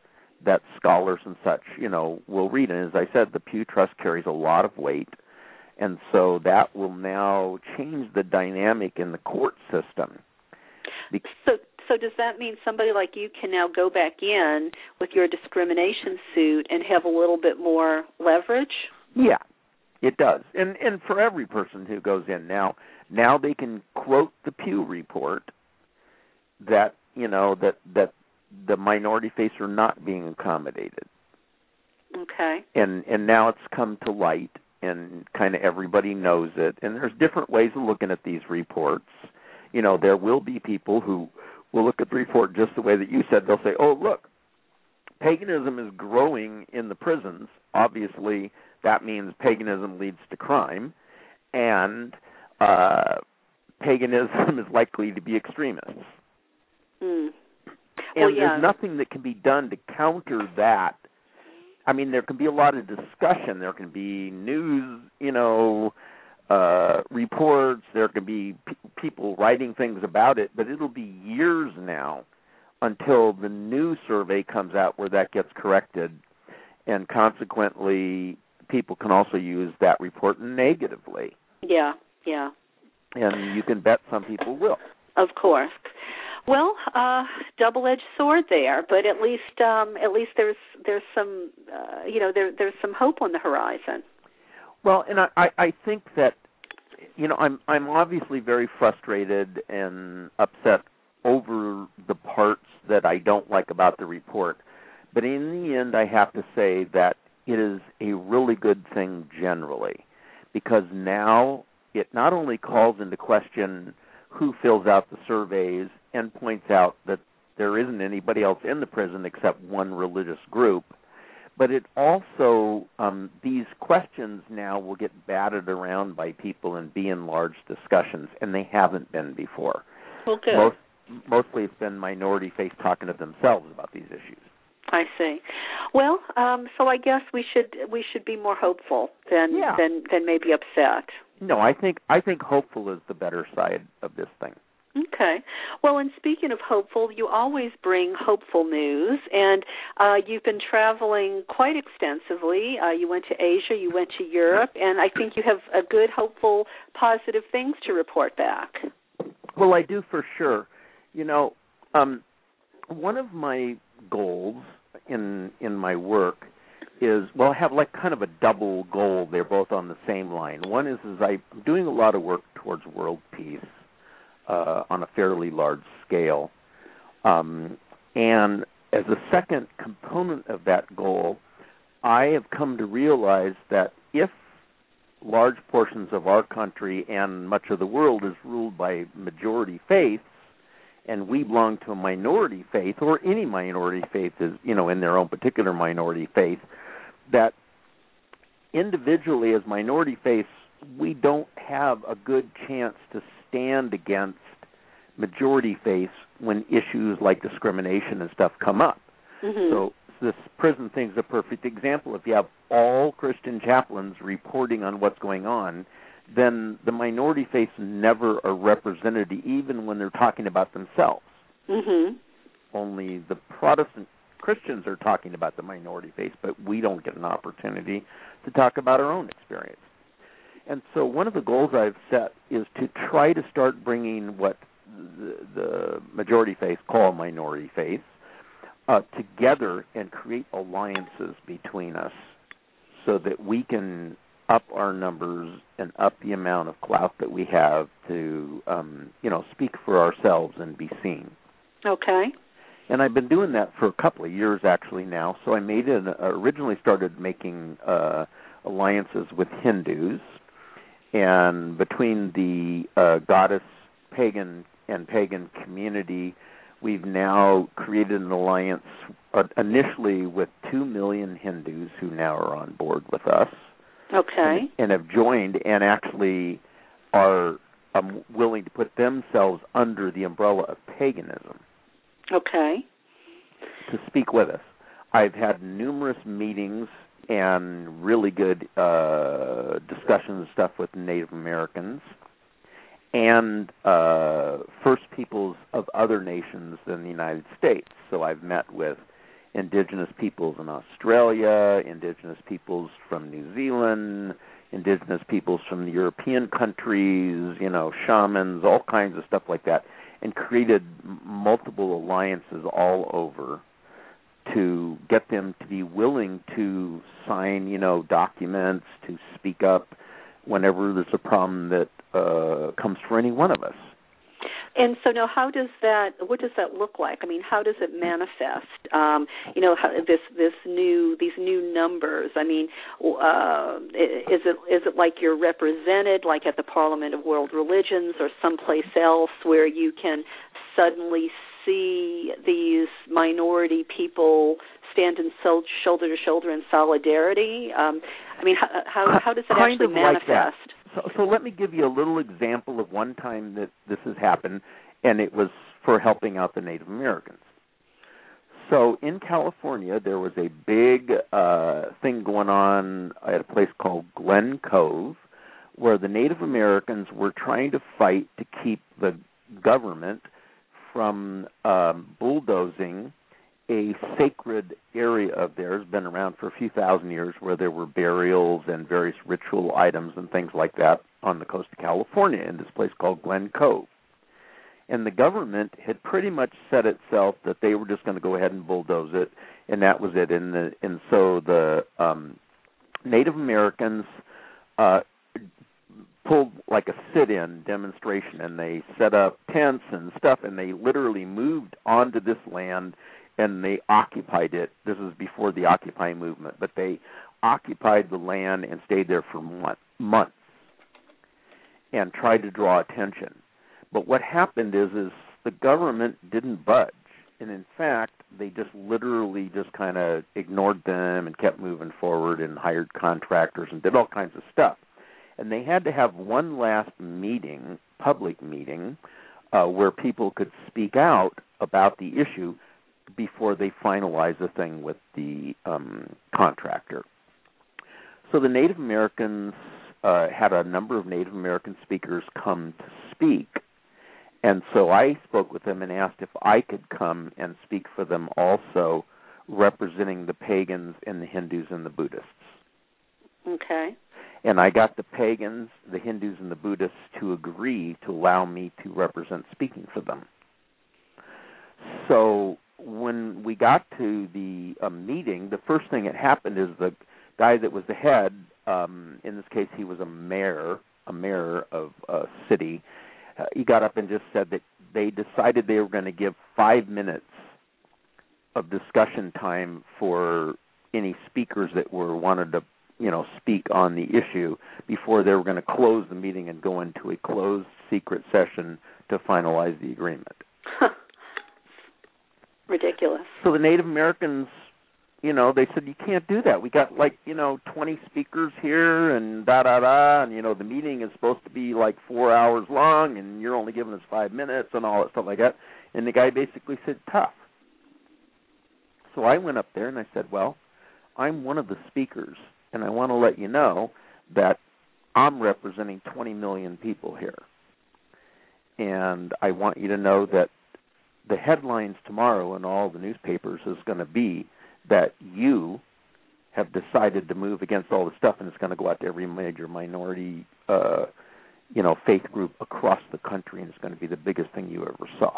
that scholars and such, will read. And as I said, the Pew Trust carries a lot of weight, and so that will now change the dynamic in the court system. So does that mean somebody like you can now go back in with your discrimination suit and have a little bit more leverage? Yeah, it does. And for every person who goes in now they can quote the Pew report that, that the minority faiths are not being accommodated. Okay. And now it's come to light, and kind of everybody knows it. And there's different ways of looking at these reports. There will be people who will look at the report just the way that you said. They'll say, oh, look, paganism is growing in the prisons. Obviously, that means paganism leads to crime, and paganism is likely to be extremists. Mm. And there's nothing that can be done to counter that. I mean, there can be a lot of discussion. There can be news, reports. There can be people writing things about it, but it'll be years now until the new survey comes out where that gets corrected, and consequently, people can also use that report negatively. Yeah. And you can bet some people will. Of course. Well, double-edged sword there, but at least there's some there's some hope on the horizon. Well, and I think that I'm obviously very frustrated and upset over the parts that I don't like about the report, but in the end, I have to say that it is a really good thing generally, because now it not only calls into question who fills out the surveys and points out that there isn't anybody else in the prison except one religious group, but it also, these questions now will get batted around by people and be in large discussions, and they haven't been before. Okay. Mostly it's been minority faiths talking to themselves about these issues. I see. Well, so I guess we should be more hopeful than maybe upset. No, I think hopeful is the better side of this thing. Okay. Well, and speaking of hopeful, you always bring hopeful news, and you've been traveling quite extensively. You went to Asia, you went to Europe, and I think you have a good, hopeful, positive things to report back. Well, I do for sure. One of my goals in my work is, I have like kind of a double goal. They're both on the same line. One is I'm doing a lot of work towards world peace on a fairly large scale. And as a second component of that goal, I have come to realize that if large portions of our country and much of the world is ruled by majority faiths, and we belong to a minority faith, or any minority faith is, in their own particular minority faith, that individually as minority faiths, we don't have a good chance to stand against majority faiths when issues like discrimination and stuff come up. Mm-hmm. So this prison thing is a perfect example. If you have all Christian chaplains reporting on what's going on, then the minority faiths never are represented, even when they're talking about themselves. Mm-hmm. Only the Protestant Christians are talking about the minority faiths, but we don't get an opportunity to talk about our own experience. And so one of the goals I've set is to try to start bringing what the majority faiths call minority faiths together and create alliances between us so that we can up our numbers and up the amount of clout that we have to, speak for ourselves and be seen. Okay. And I've been doing that for a couple of years actually now. So I originally started making alliances with Hindus, and between the goddess pagan community, we've now created an alliance initially with 2 million Hindus who now are on board with us. Okay. And have joined and actually are willing to put themselves under the umbrella of paganism. Okay. To speak with us. I've had numerous meetings and really good discussions and stuff with Native Americans and First Peoples of other nations than the United States. So I've met with indigenous peoples in Australia, indigenous peoples from New Zealand, indigenous peoples from the European countries, shamans, all kinds of stuff like that, and created multiple alliances all over to get them to be willing to sign, documents, to speak up whenever there's a problem that comes for any one of us. And so now, what does that look like? I mean, how does it manifest? These new numbers. I mean, is it like you're represented, like at the Parliament of World Religions or someplace else, where you can suddenly see these minority people standing shoulder to shoulder in solidarity? I mean, how does it actually manifest? So let me give you a little example of one time that this has happened, and it was for helping out the Native Americans. So in California, there was a big thing going on at a place called Glen Cove, where the Native Americans were trying to fight to keep the government from bulldozing a sacred area of theirs, been around for a few thousand years, where there were burials and various ritual items and things like that on the coast of California in this place called Glen Cove. And the government had pretty much set itself that they were just going to go ahead and bulldoze it, and that was it. And so the Native Americans pulled like a sit-in demonstration, and they set up tents and stuff, and they literally moved onto this land, and they occupied it. This is before the Occupy movement, but they occupied the land and stayed there for months and tried to draw attention. But what happened is the government didn't budge, and in fact, they just literally just kind of ignored them and kept moving forward and hired contractors and did all kinds of stuff. And they had to have one last meeting, public meeting, where people could speak out about the issue before they finalize the thing with the contractor. So the Native Americans had a number of Native American speakers come to speak, and so I spoke with them and asked if I could come and speak for them also, representing the pagans and the Hindus and the Buddhists. Okay. And I got the pagans, the Hindus, and the Buddhists to agree to allow me to represent speaking for them. So when we got to the meeting, the first thing that happened is the guy that was the head, in this case he was a mayor of a city, he got up and just said that they decided they were going to give 5 minutes of discussion time for any speakers that wanted to speak on the issue before they were going to close the meeting and go into a closed secret session to finalize the agreement. Ridiculous. So the Native Americans, they said, you can't do that. We got 20 speakers here and da-da-da, and, the meeting is supposed to be 4 hours long, and you're only giving us 5 minutes and all that stuff like that. And the guy basically said, tough. So I went up there and I said, well, I'm one of the speakers, and I want to let you know that I'm representing 20 million people here. And I want you to know that the headlines tomorrow in all the newspapers is going to be that you have decided to move against all this stuff, and it's going to go out to every major minority, faith group across the country, and it's going to be the biggest thing you ever saw.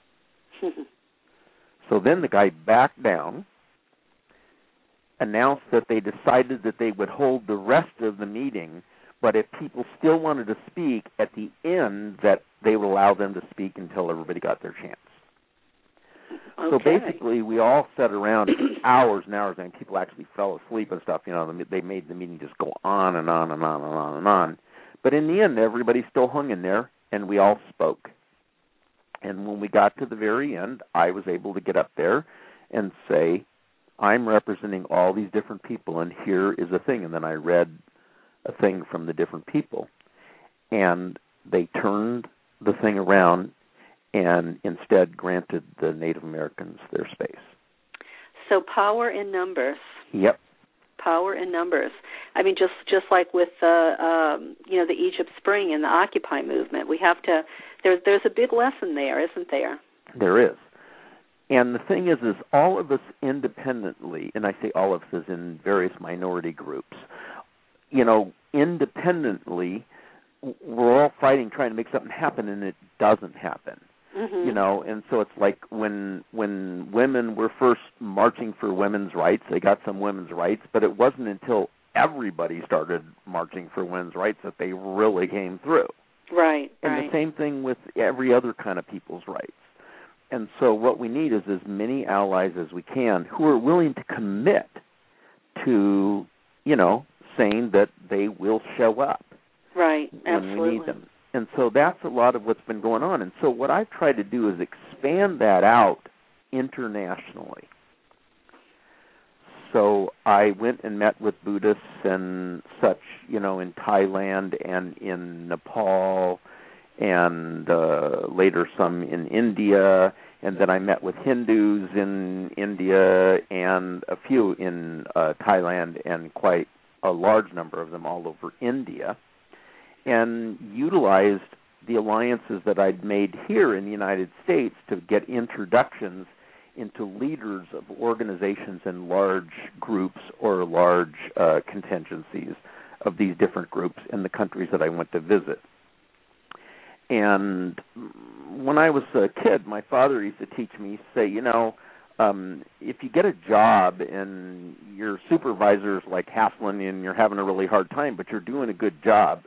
So then the guy backed down, announced that they decided that they would hold the rest of the meeting, but if people still wanted to speak at the end, that they would allow them to speak until everybody got their chance. Okay. So basically, we all sat around hours and hours, and people actually fell asleep and stuff. They made the meeting just go on and on and on and on and on. But in the end, everybody still hung in there, and we all spoke. And when we got to the very end, I was able to get up there and say, I'm representing all these different people, and here is a thing. And then I read a thing from the different people. And they turned the thing around and instead granted the Native Americans their space. So power in numbers. Yep. Power in numbers. I mean, just like with the Egypt Spring and the Occupy movement, we have to. There's a big lesson there, isn't there? There is. And the thing is all of us independently, and I say all of us as in various minority groups, independently, we're all fighting, trying to make something happen, and it doesn't happen. Mm-hmm. And so it's like when women were first marching for women's rights, they got some women's rights, but it wasn't until everybody started marching for women's rights that they really came through. Right. And the same thing with every other kind of people's rights. And so what we need is as many allies as we can who are willing to commit to, saying that they will show up. Right, when we need them. And so that's a lot of what's been going on. And so what I've tried to do is expand that out internationally. So I went and met with Buddhists and such, in Thailand and in Nepal, and later some in India, and then I met with Hindus in India and a few in Thailand, and quite a large number of them all over India, and utilized the alliances that I'd made here in the United States to get introductions into leaders of organizations and large groups or large contingencies of these different groups in the countries that I went to visit. And when I was a kid, my father used to teach me, say, if you get a job and your supervisor's like hassling you and you're having a really hard time, but you're doing a good job,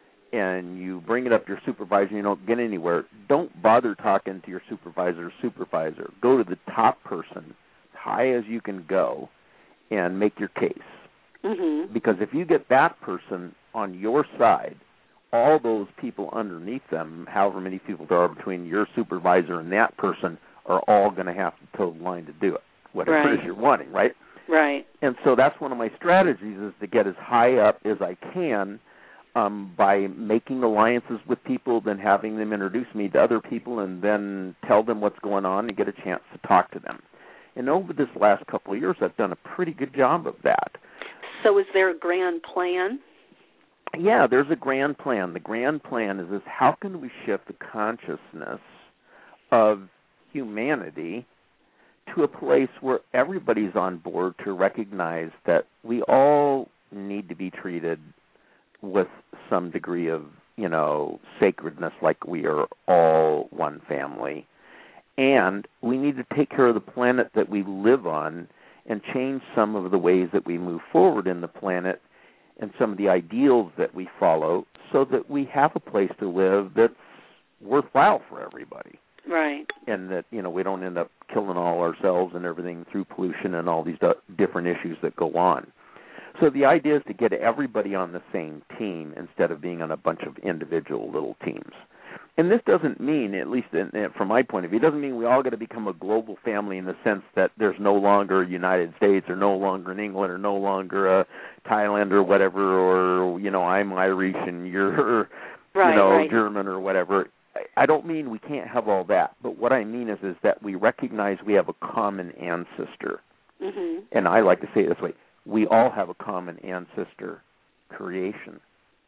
and you bring it up to your supervisor and you don't get anywhere, don't bother talking to your supervisor's supervisor. Go to the top person, as high as you can go, and make your case. Mm-hmm. Because if you get that person on your side, all those people underneath them, however many people there are between your supervisor and that person, are all going to have to toe the line to do it, whatever it is you're wanting, right? Right. And so that's one of my strategies, is to get as high up as I can by making alliances with people, then having them introduce me to other people, and then tell them what's going on and get a chance to talk to them. And over this last couple of years, I've done a pretty good job of that. So is there a grand plan? Yeah, there's a grand plan. The grand plan is how can we shift the consciousness of humanity to a place where everybody's on board to recognize that we all need to be treated with some degree of, sacredness, like we are all one family. And we need to take care of the planet that we live on and change some of the ways that we move forward in the planet and some of the ideals that we follow, so that we have a place to live that's worthwhile for everybody. Right. And that, we don't end up killing all ourselves and everything through pollution and all these different issues that go on. So the idea is to get everybody on the same team instead of being on a bunch of individual little teams. And this doesn't mean, at least from my point of view, it doesn't mean we all got to become a global family in the sense that there's no longer a United States or no longer an England or no longer a Thailand or whatever, or, I'm Irish and you're, right. German or whatever. I don't mean we can't have all that, but what I mean is that we recognize we have a common ancestor. Mm-hmm. And I like to say it this way: we all have a common ancestor, creation.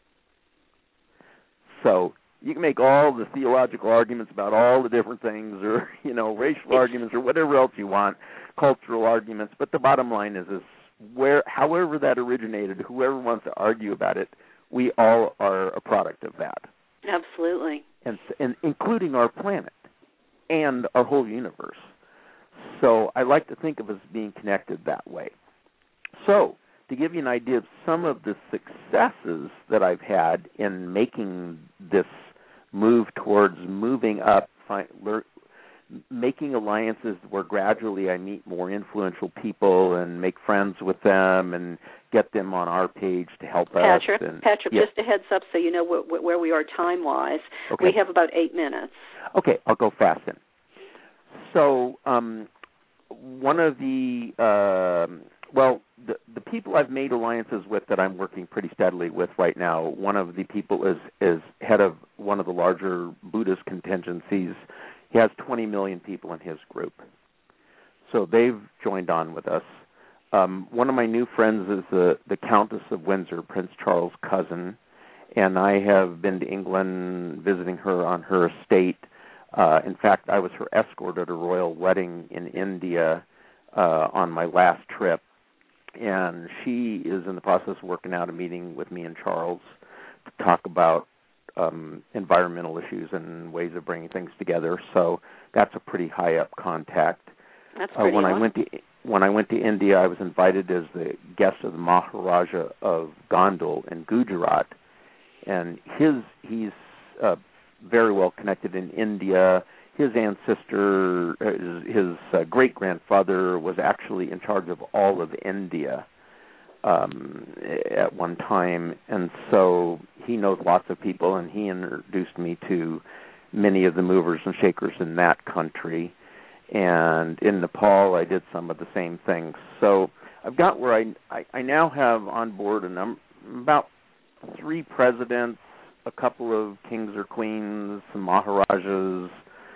So you can make all the theological arguments about all the different things, or, racial arguments or whatever else you want, cultural arguments, but the bottom line is however that originated, whoever wants to argue about it, we all are a product of that. Absolutely. And including our planet and our whole universe. So I like to think of us being connected that way. So to give you an idea of some of the successes that I've had in making this move towards moving up, making alliances where gradually I meet more influential people and make friends with them and get them on our page to help us. Patrick, yes. Just a heads up so you know where we are time-wise. Okay. We have about 8 minutes. Okay, I'll go fast then. So one of the the people I've made alliances with that I'm working pretty steadily with right now, one of the people is head of one of the larger Buddhist contingencies. He has 20 million people in his group. So they've joined on with us. One of my new friends is the Countess of Windsor, Prince Charles' cousin, and I have been to England visiting her on her estate In fact, I was her escort at a royal wedding in India on my last trip, and she is in the process of working out a meeting with me and Charles to talk about environmental issues and ways of bringing things together. So that's a pretty high up contact. That's pretty when I went to India, I was invited as the guest of the Maharaja of Gondal in Gujarat, and he's very well connected in India. His ancestor, his great-grandfather was actually in charge of all of India at one time, and so he knows lots of people, and he introduced me to many of the movers and shakers in that country. And in Nepal, I did some of the same things. So I've got where I now have on board about 3 presidents, a couple of kings or queens, some maharajas,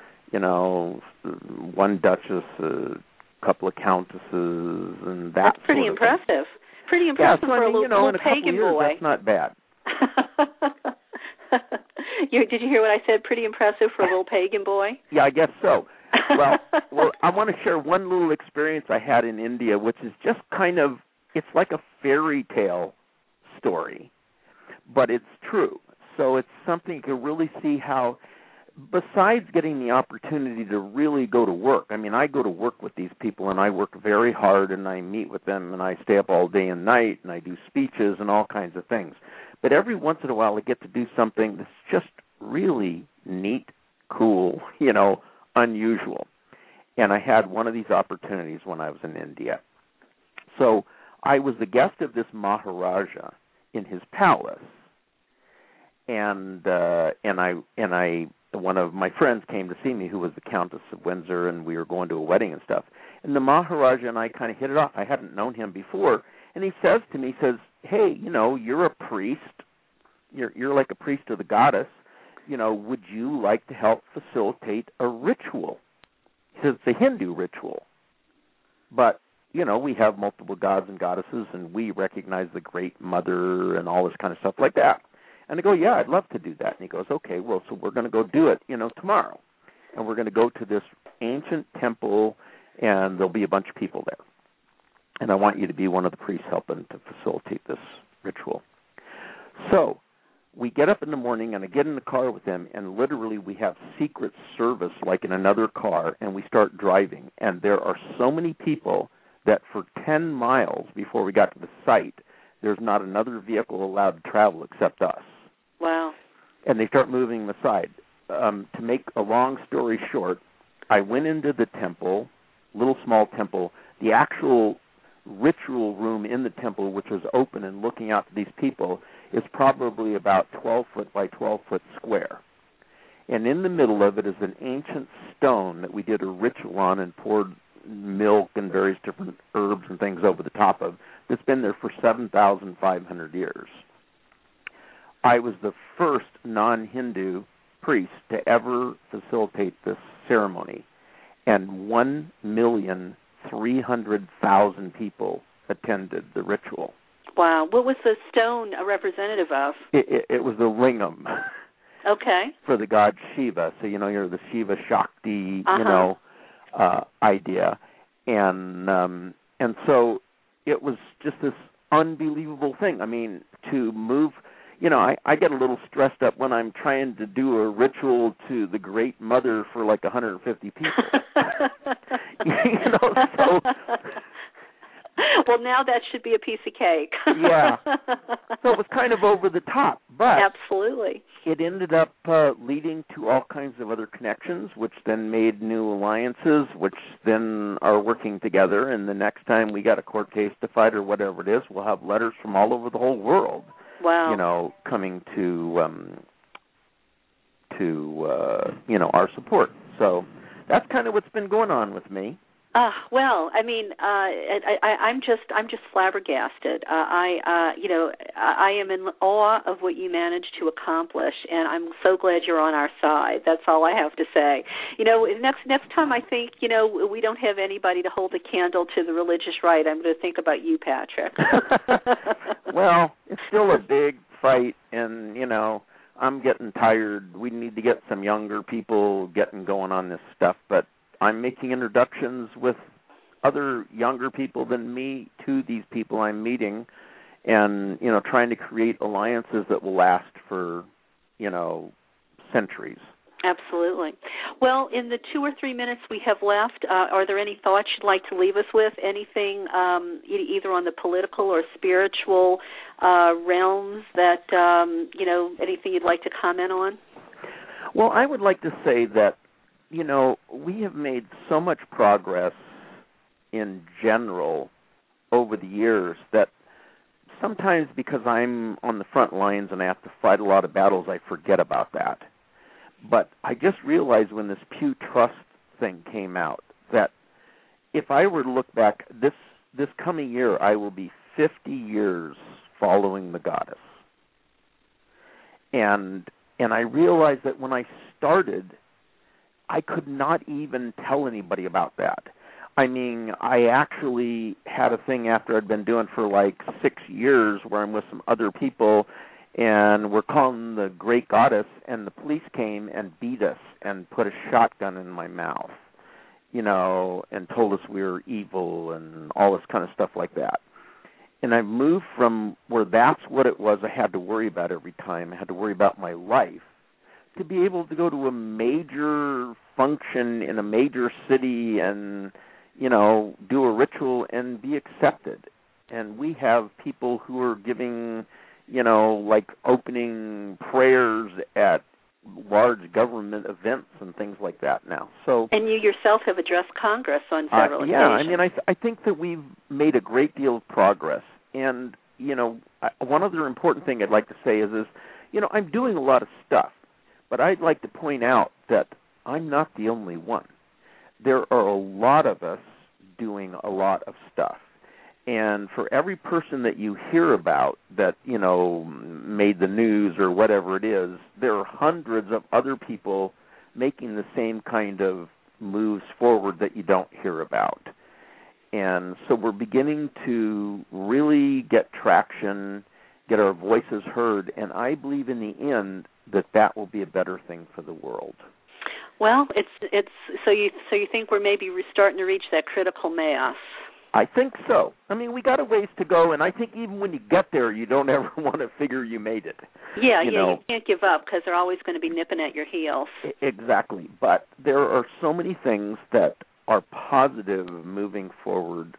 1 duchess, a couple of countesses, and that. That's pretty impressive. Pretty impressive for a little pagan boy. That's not bad. Did you hear what I said? Pretty impressive for a little pagan boy? Yeah, I guess so. Well, I want to share one little experience I had in India, which is just it's like a fairy tale story, but it's true. So it's something you can really see how, besides getting the opportunity to really go to work, I go to work with these people, and I work very hard, and I meet with them, and I stay up all day and night, and I do speeches and all kinds of things. But every once in a while, I get to do something that's just really neat, cool, unusual. And I had one of these opportunities when I was in India. So I was the guest of this Maharaja in his palace, and one of my friends came to see me, who was the Countess of Windsor, and we were going to a wedding and stuff. And the Maharaja and I kind of hit it off. I hadn't known him before, and he says to me, "Hey, you're a priest. You're like a priest of the goddess. Would you like to help facilitate a ritual?" He says, "It's a Hindu ritual, but, we have multiple gods and goddesses, and we recognize the Great Mother and all this kind of stuff like that." And I go, "Yeah, I'd love to do that." And he goes, "Okay, well, so we're going to go do it, tomorrow. And we're going to go to this ancient temple, and there'll be a bunch of people there. And I want you to be one of the priests helping to facilitate this ritual." So we get up in the morning, and I get in the car with them, and literally we have Secret Service like in another car, and we start driving. And there are so many people that for 10 miles before we got to the site, there's not another vehicle allowed to travel except us. Wow. And they start moving aside. To make a long story short, I went into the temple, little small temple. The actual ritual room in the temple, which was open and looking out to these people, is probably about 12 foot by 12 foot square. And in the middle of it is an ancient stone that we did a ritual on and poured milk and various different herbs and things over the top of, that's been there for 7,500 years. I was the first non-Hindu priest to ever facilitate this ceremony, and 1,300,000 people attended the ritual. Wow. What was the stone a representative of? It was the lingam. Okay. For the god Shiva. So, you're the Shiva Shakti, idea. And so it was just this unbelievable thing. To move, I get a little stressed up when I'm trying to do a ritual to the Great Mother for like 150 people. So... Well, now that should be a piece of cake. Yeah. So it was kind of over the top, but absolutely, it ended up leading to all kinds of other connections, which then made new alliances, which then are working together. And the next time we got a court case to fight or whatever it is, we'll have letters from all over the whole world. Wow. Coming to our support. So that's kind of what's been going on with me. Well, I'm just flabbergasted. I am in awe of what you managed to accomplish, and I'm so glad you're on our side. That's all I have to say. Next time I think, we don't have anybody to hold a candle to the religious right, I'm going to think about you, Patrick. Well, it's still a big fight, and, I'm getting tired. We need to get some younger people getting going on this stuff. But I'm making introductions with other younger people than me to these people I'm meeting, and, you know, trying to create alliances that will last for, you know, centuries. Absolutely. Well, in the 2 or 3 minutes we have left, are there any thoughts you'd like to leave us with? Anything either on the political or spiritual realms that, you know, anything you'd like to comment on? Well, I would like to say that, you know, we have made so much progress in general over the years that sometimes because I'm on the front lines and I have to fight a lot of battles, I forget about that. But I just realized when this Pew Trust thing came out that if I were to look back, this coming year, I will be 50 years following the goddess. And I realized that when I started, I could not even tell anybody about that. I mean, I actually had a thing after I'd been doing for like 6 years where I'm with some other people, and we're calling the Great Goddess, and the police came and beat us and put a shotgun in my mouth, you know, and told us we were evil and all this kind of stuff like that. And I moved from where that's what it was I had to worry about every time, I had to worry about my life, to be able to go to a major function in a major city and, you know, do a ritual and be accepted. And we have people who are giving, you know, like opening prayers at large government events and things like that now. So, and you yourself have addressed Congress on several occasions. Yeah, I mean, I think that we've made a great deal of progress. And, you know, one other important thing I'd like to say is, you know, I'm doing a lot of stuff, but I'd like to point out that I'm not the only one. There are a lot of us doing a lot of stuff. And for every person that you hear about that, you know, made the news or whatever it is, there are hundreds of other people making the same kind of moves forward that you don't hear about. And so we're beginning to really get traction, get our voices heard, and I believe in the end that that will be a better thing for the world. Well, it's so you think we're maybe starting to reach that critical mass. I think so. I mean, we got a ways to go, and I think even when you get there, you don't ever want to figure you made it. Yeah, you can't give up because they're always going to be nipping at your heels. Exactly. But there are so many things that are positive moving forward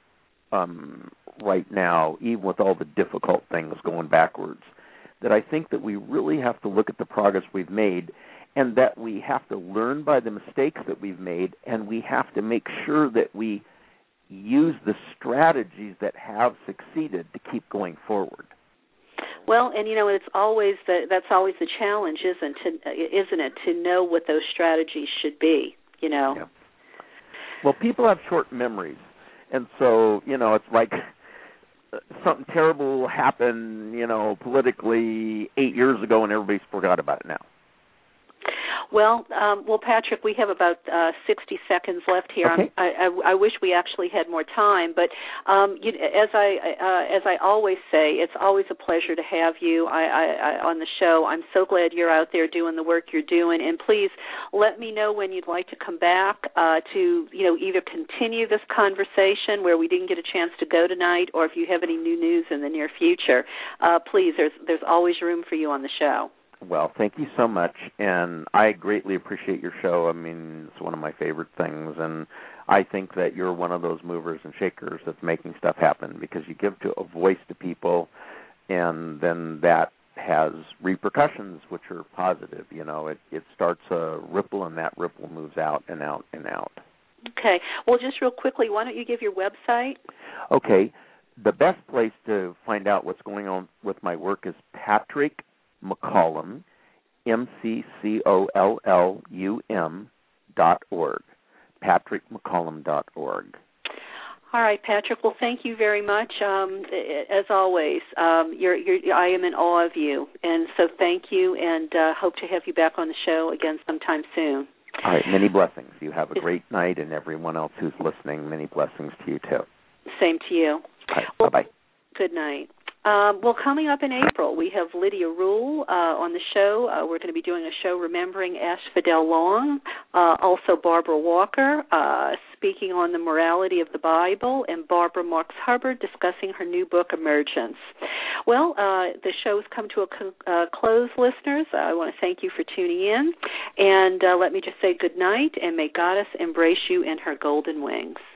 right now, even with all the difficult things going backwards, that I think that we really have to look at the progress we've made, and that we have to learn by the mistakes that we've made, and we have to make sure that we use the strategies that have succeeded to keep going forward. Well, and you know, it's always that's always the challenge, isn't it, to know what those strategies should be, you know. Yeah. Well, people have short memories, and so, you know, it's like something terrible will happen, you know, politically 8 years ago, and everybody's forgot about it now. Well, Patrick, we have about 60 seconds left here. Okay. I wish we actually had more time, but as I always say, it's always a pleasure to have you on the show. I'm so glad you're out there doing the work you're doing, and please let me know when you'd like to come back to, you know, either continue this conversation where we didn't get a chance to go tonight, or if you have any new news in the near future. Please, there's always room for you on the show. Well, thank you so much, and I greatly appreciate your show. I mean, it's one of my favorite things, and I think that you're one of those movers and shakers that's making stuff happen, because you give a voice to people, and then that has repercussions which are positive. You know, it starts a ripple, and that ripple moves out and out and out. Okay. Well, just real quickly, why don't you give your website? Okay. The best place to find out what's going on with my work is Patrick McCollum, McCollum.org, patrickmccollum.org. All right, Patrick. Well, thank you very much. As always, I am in awe of you, and so thank you, and hope to have you back on the show again sometime soon. All right, many blessings. You have a great night, and everyone else who's listening, many blessings to you, too. Same to you. All right, bye-bye. Good night. Well, coming up in April, we have Lydia Rule on the show. We're going to be doing a show remembering Asphodel Long, also Barbara Walker speaking on the morality of the Bible, and Barbara Marks Hubbard discussing her new book, Emergence. Well, the show has come to a close, listeners. I want to thank you for tuning in, and let me just say good night, and may Goddess embrace you in her golden wings.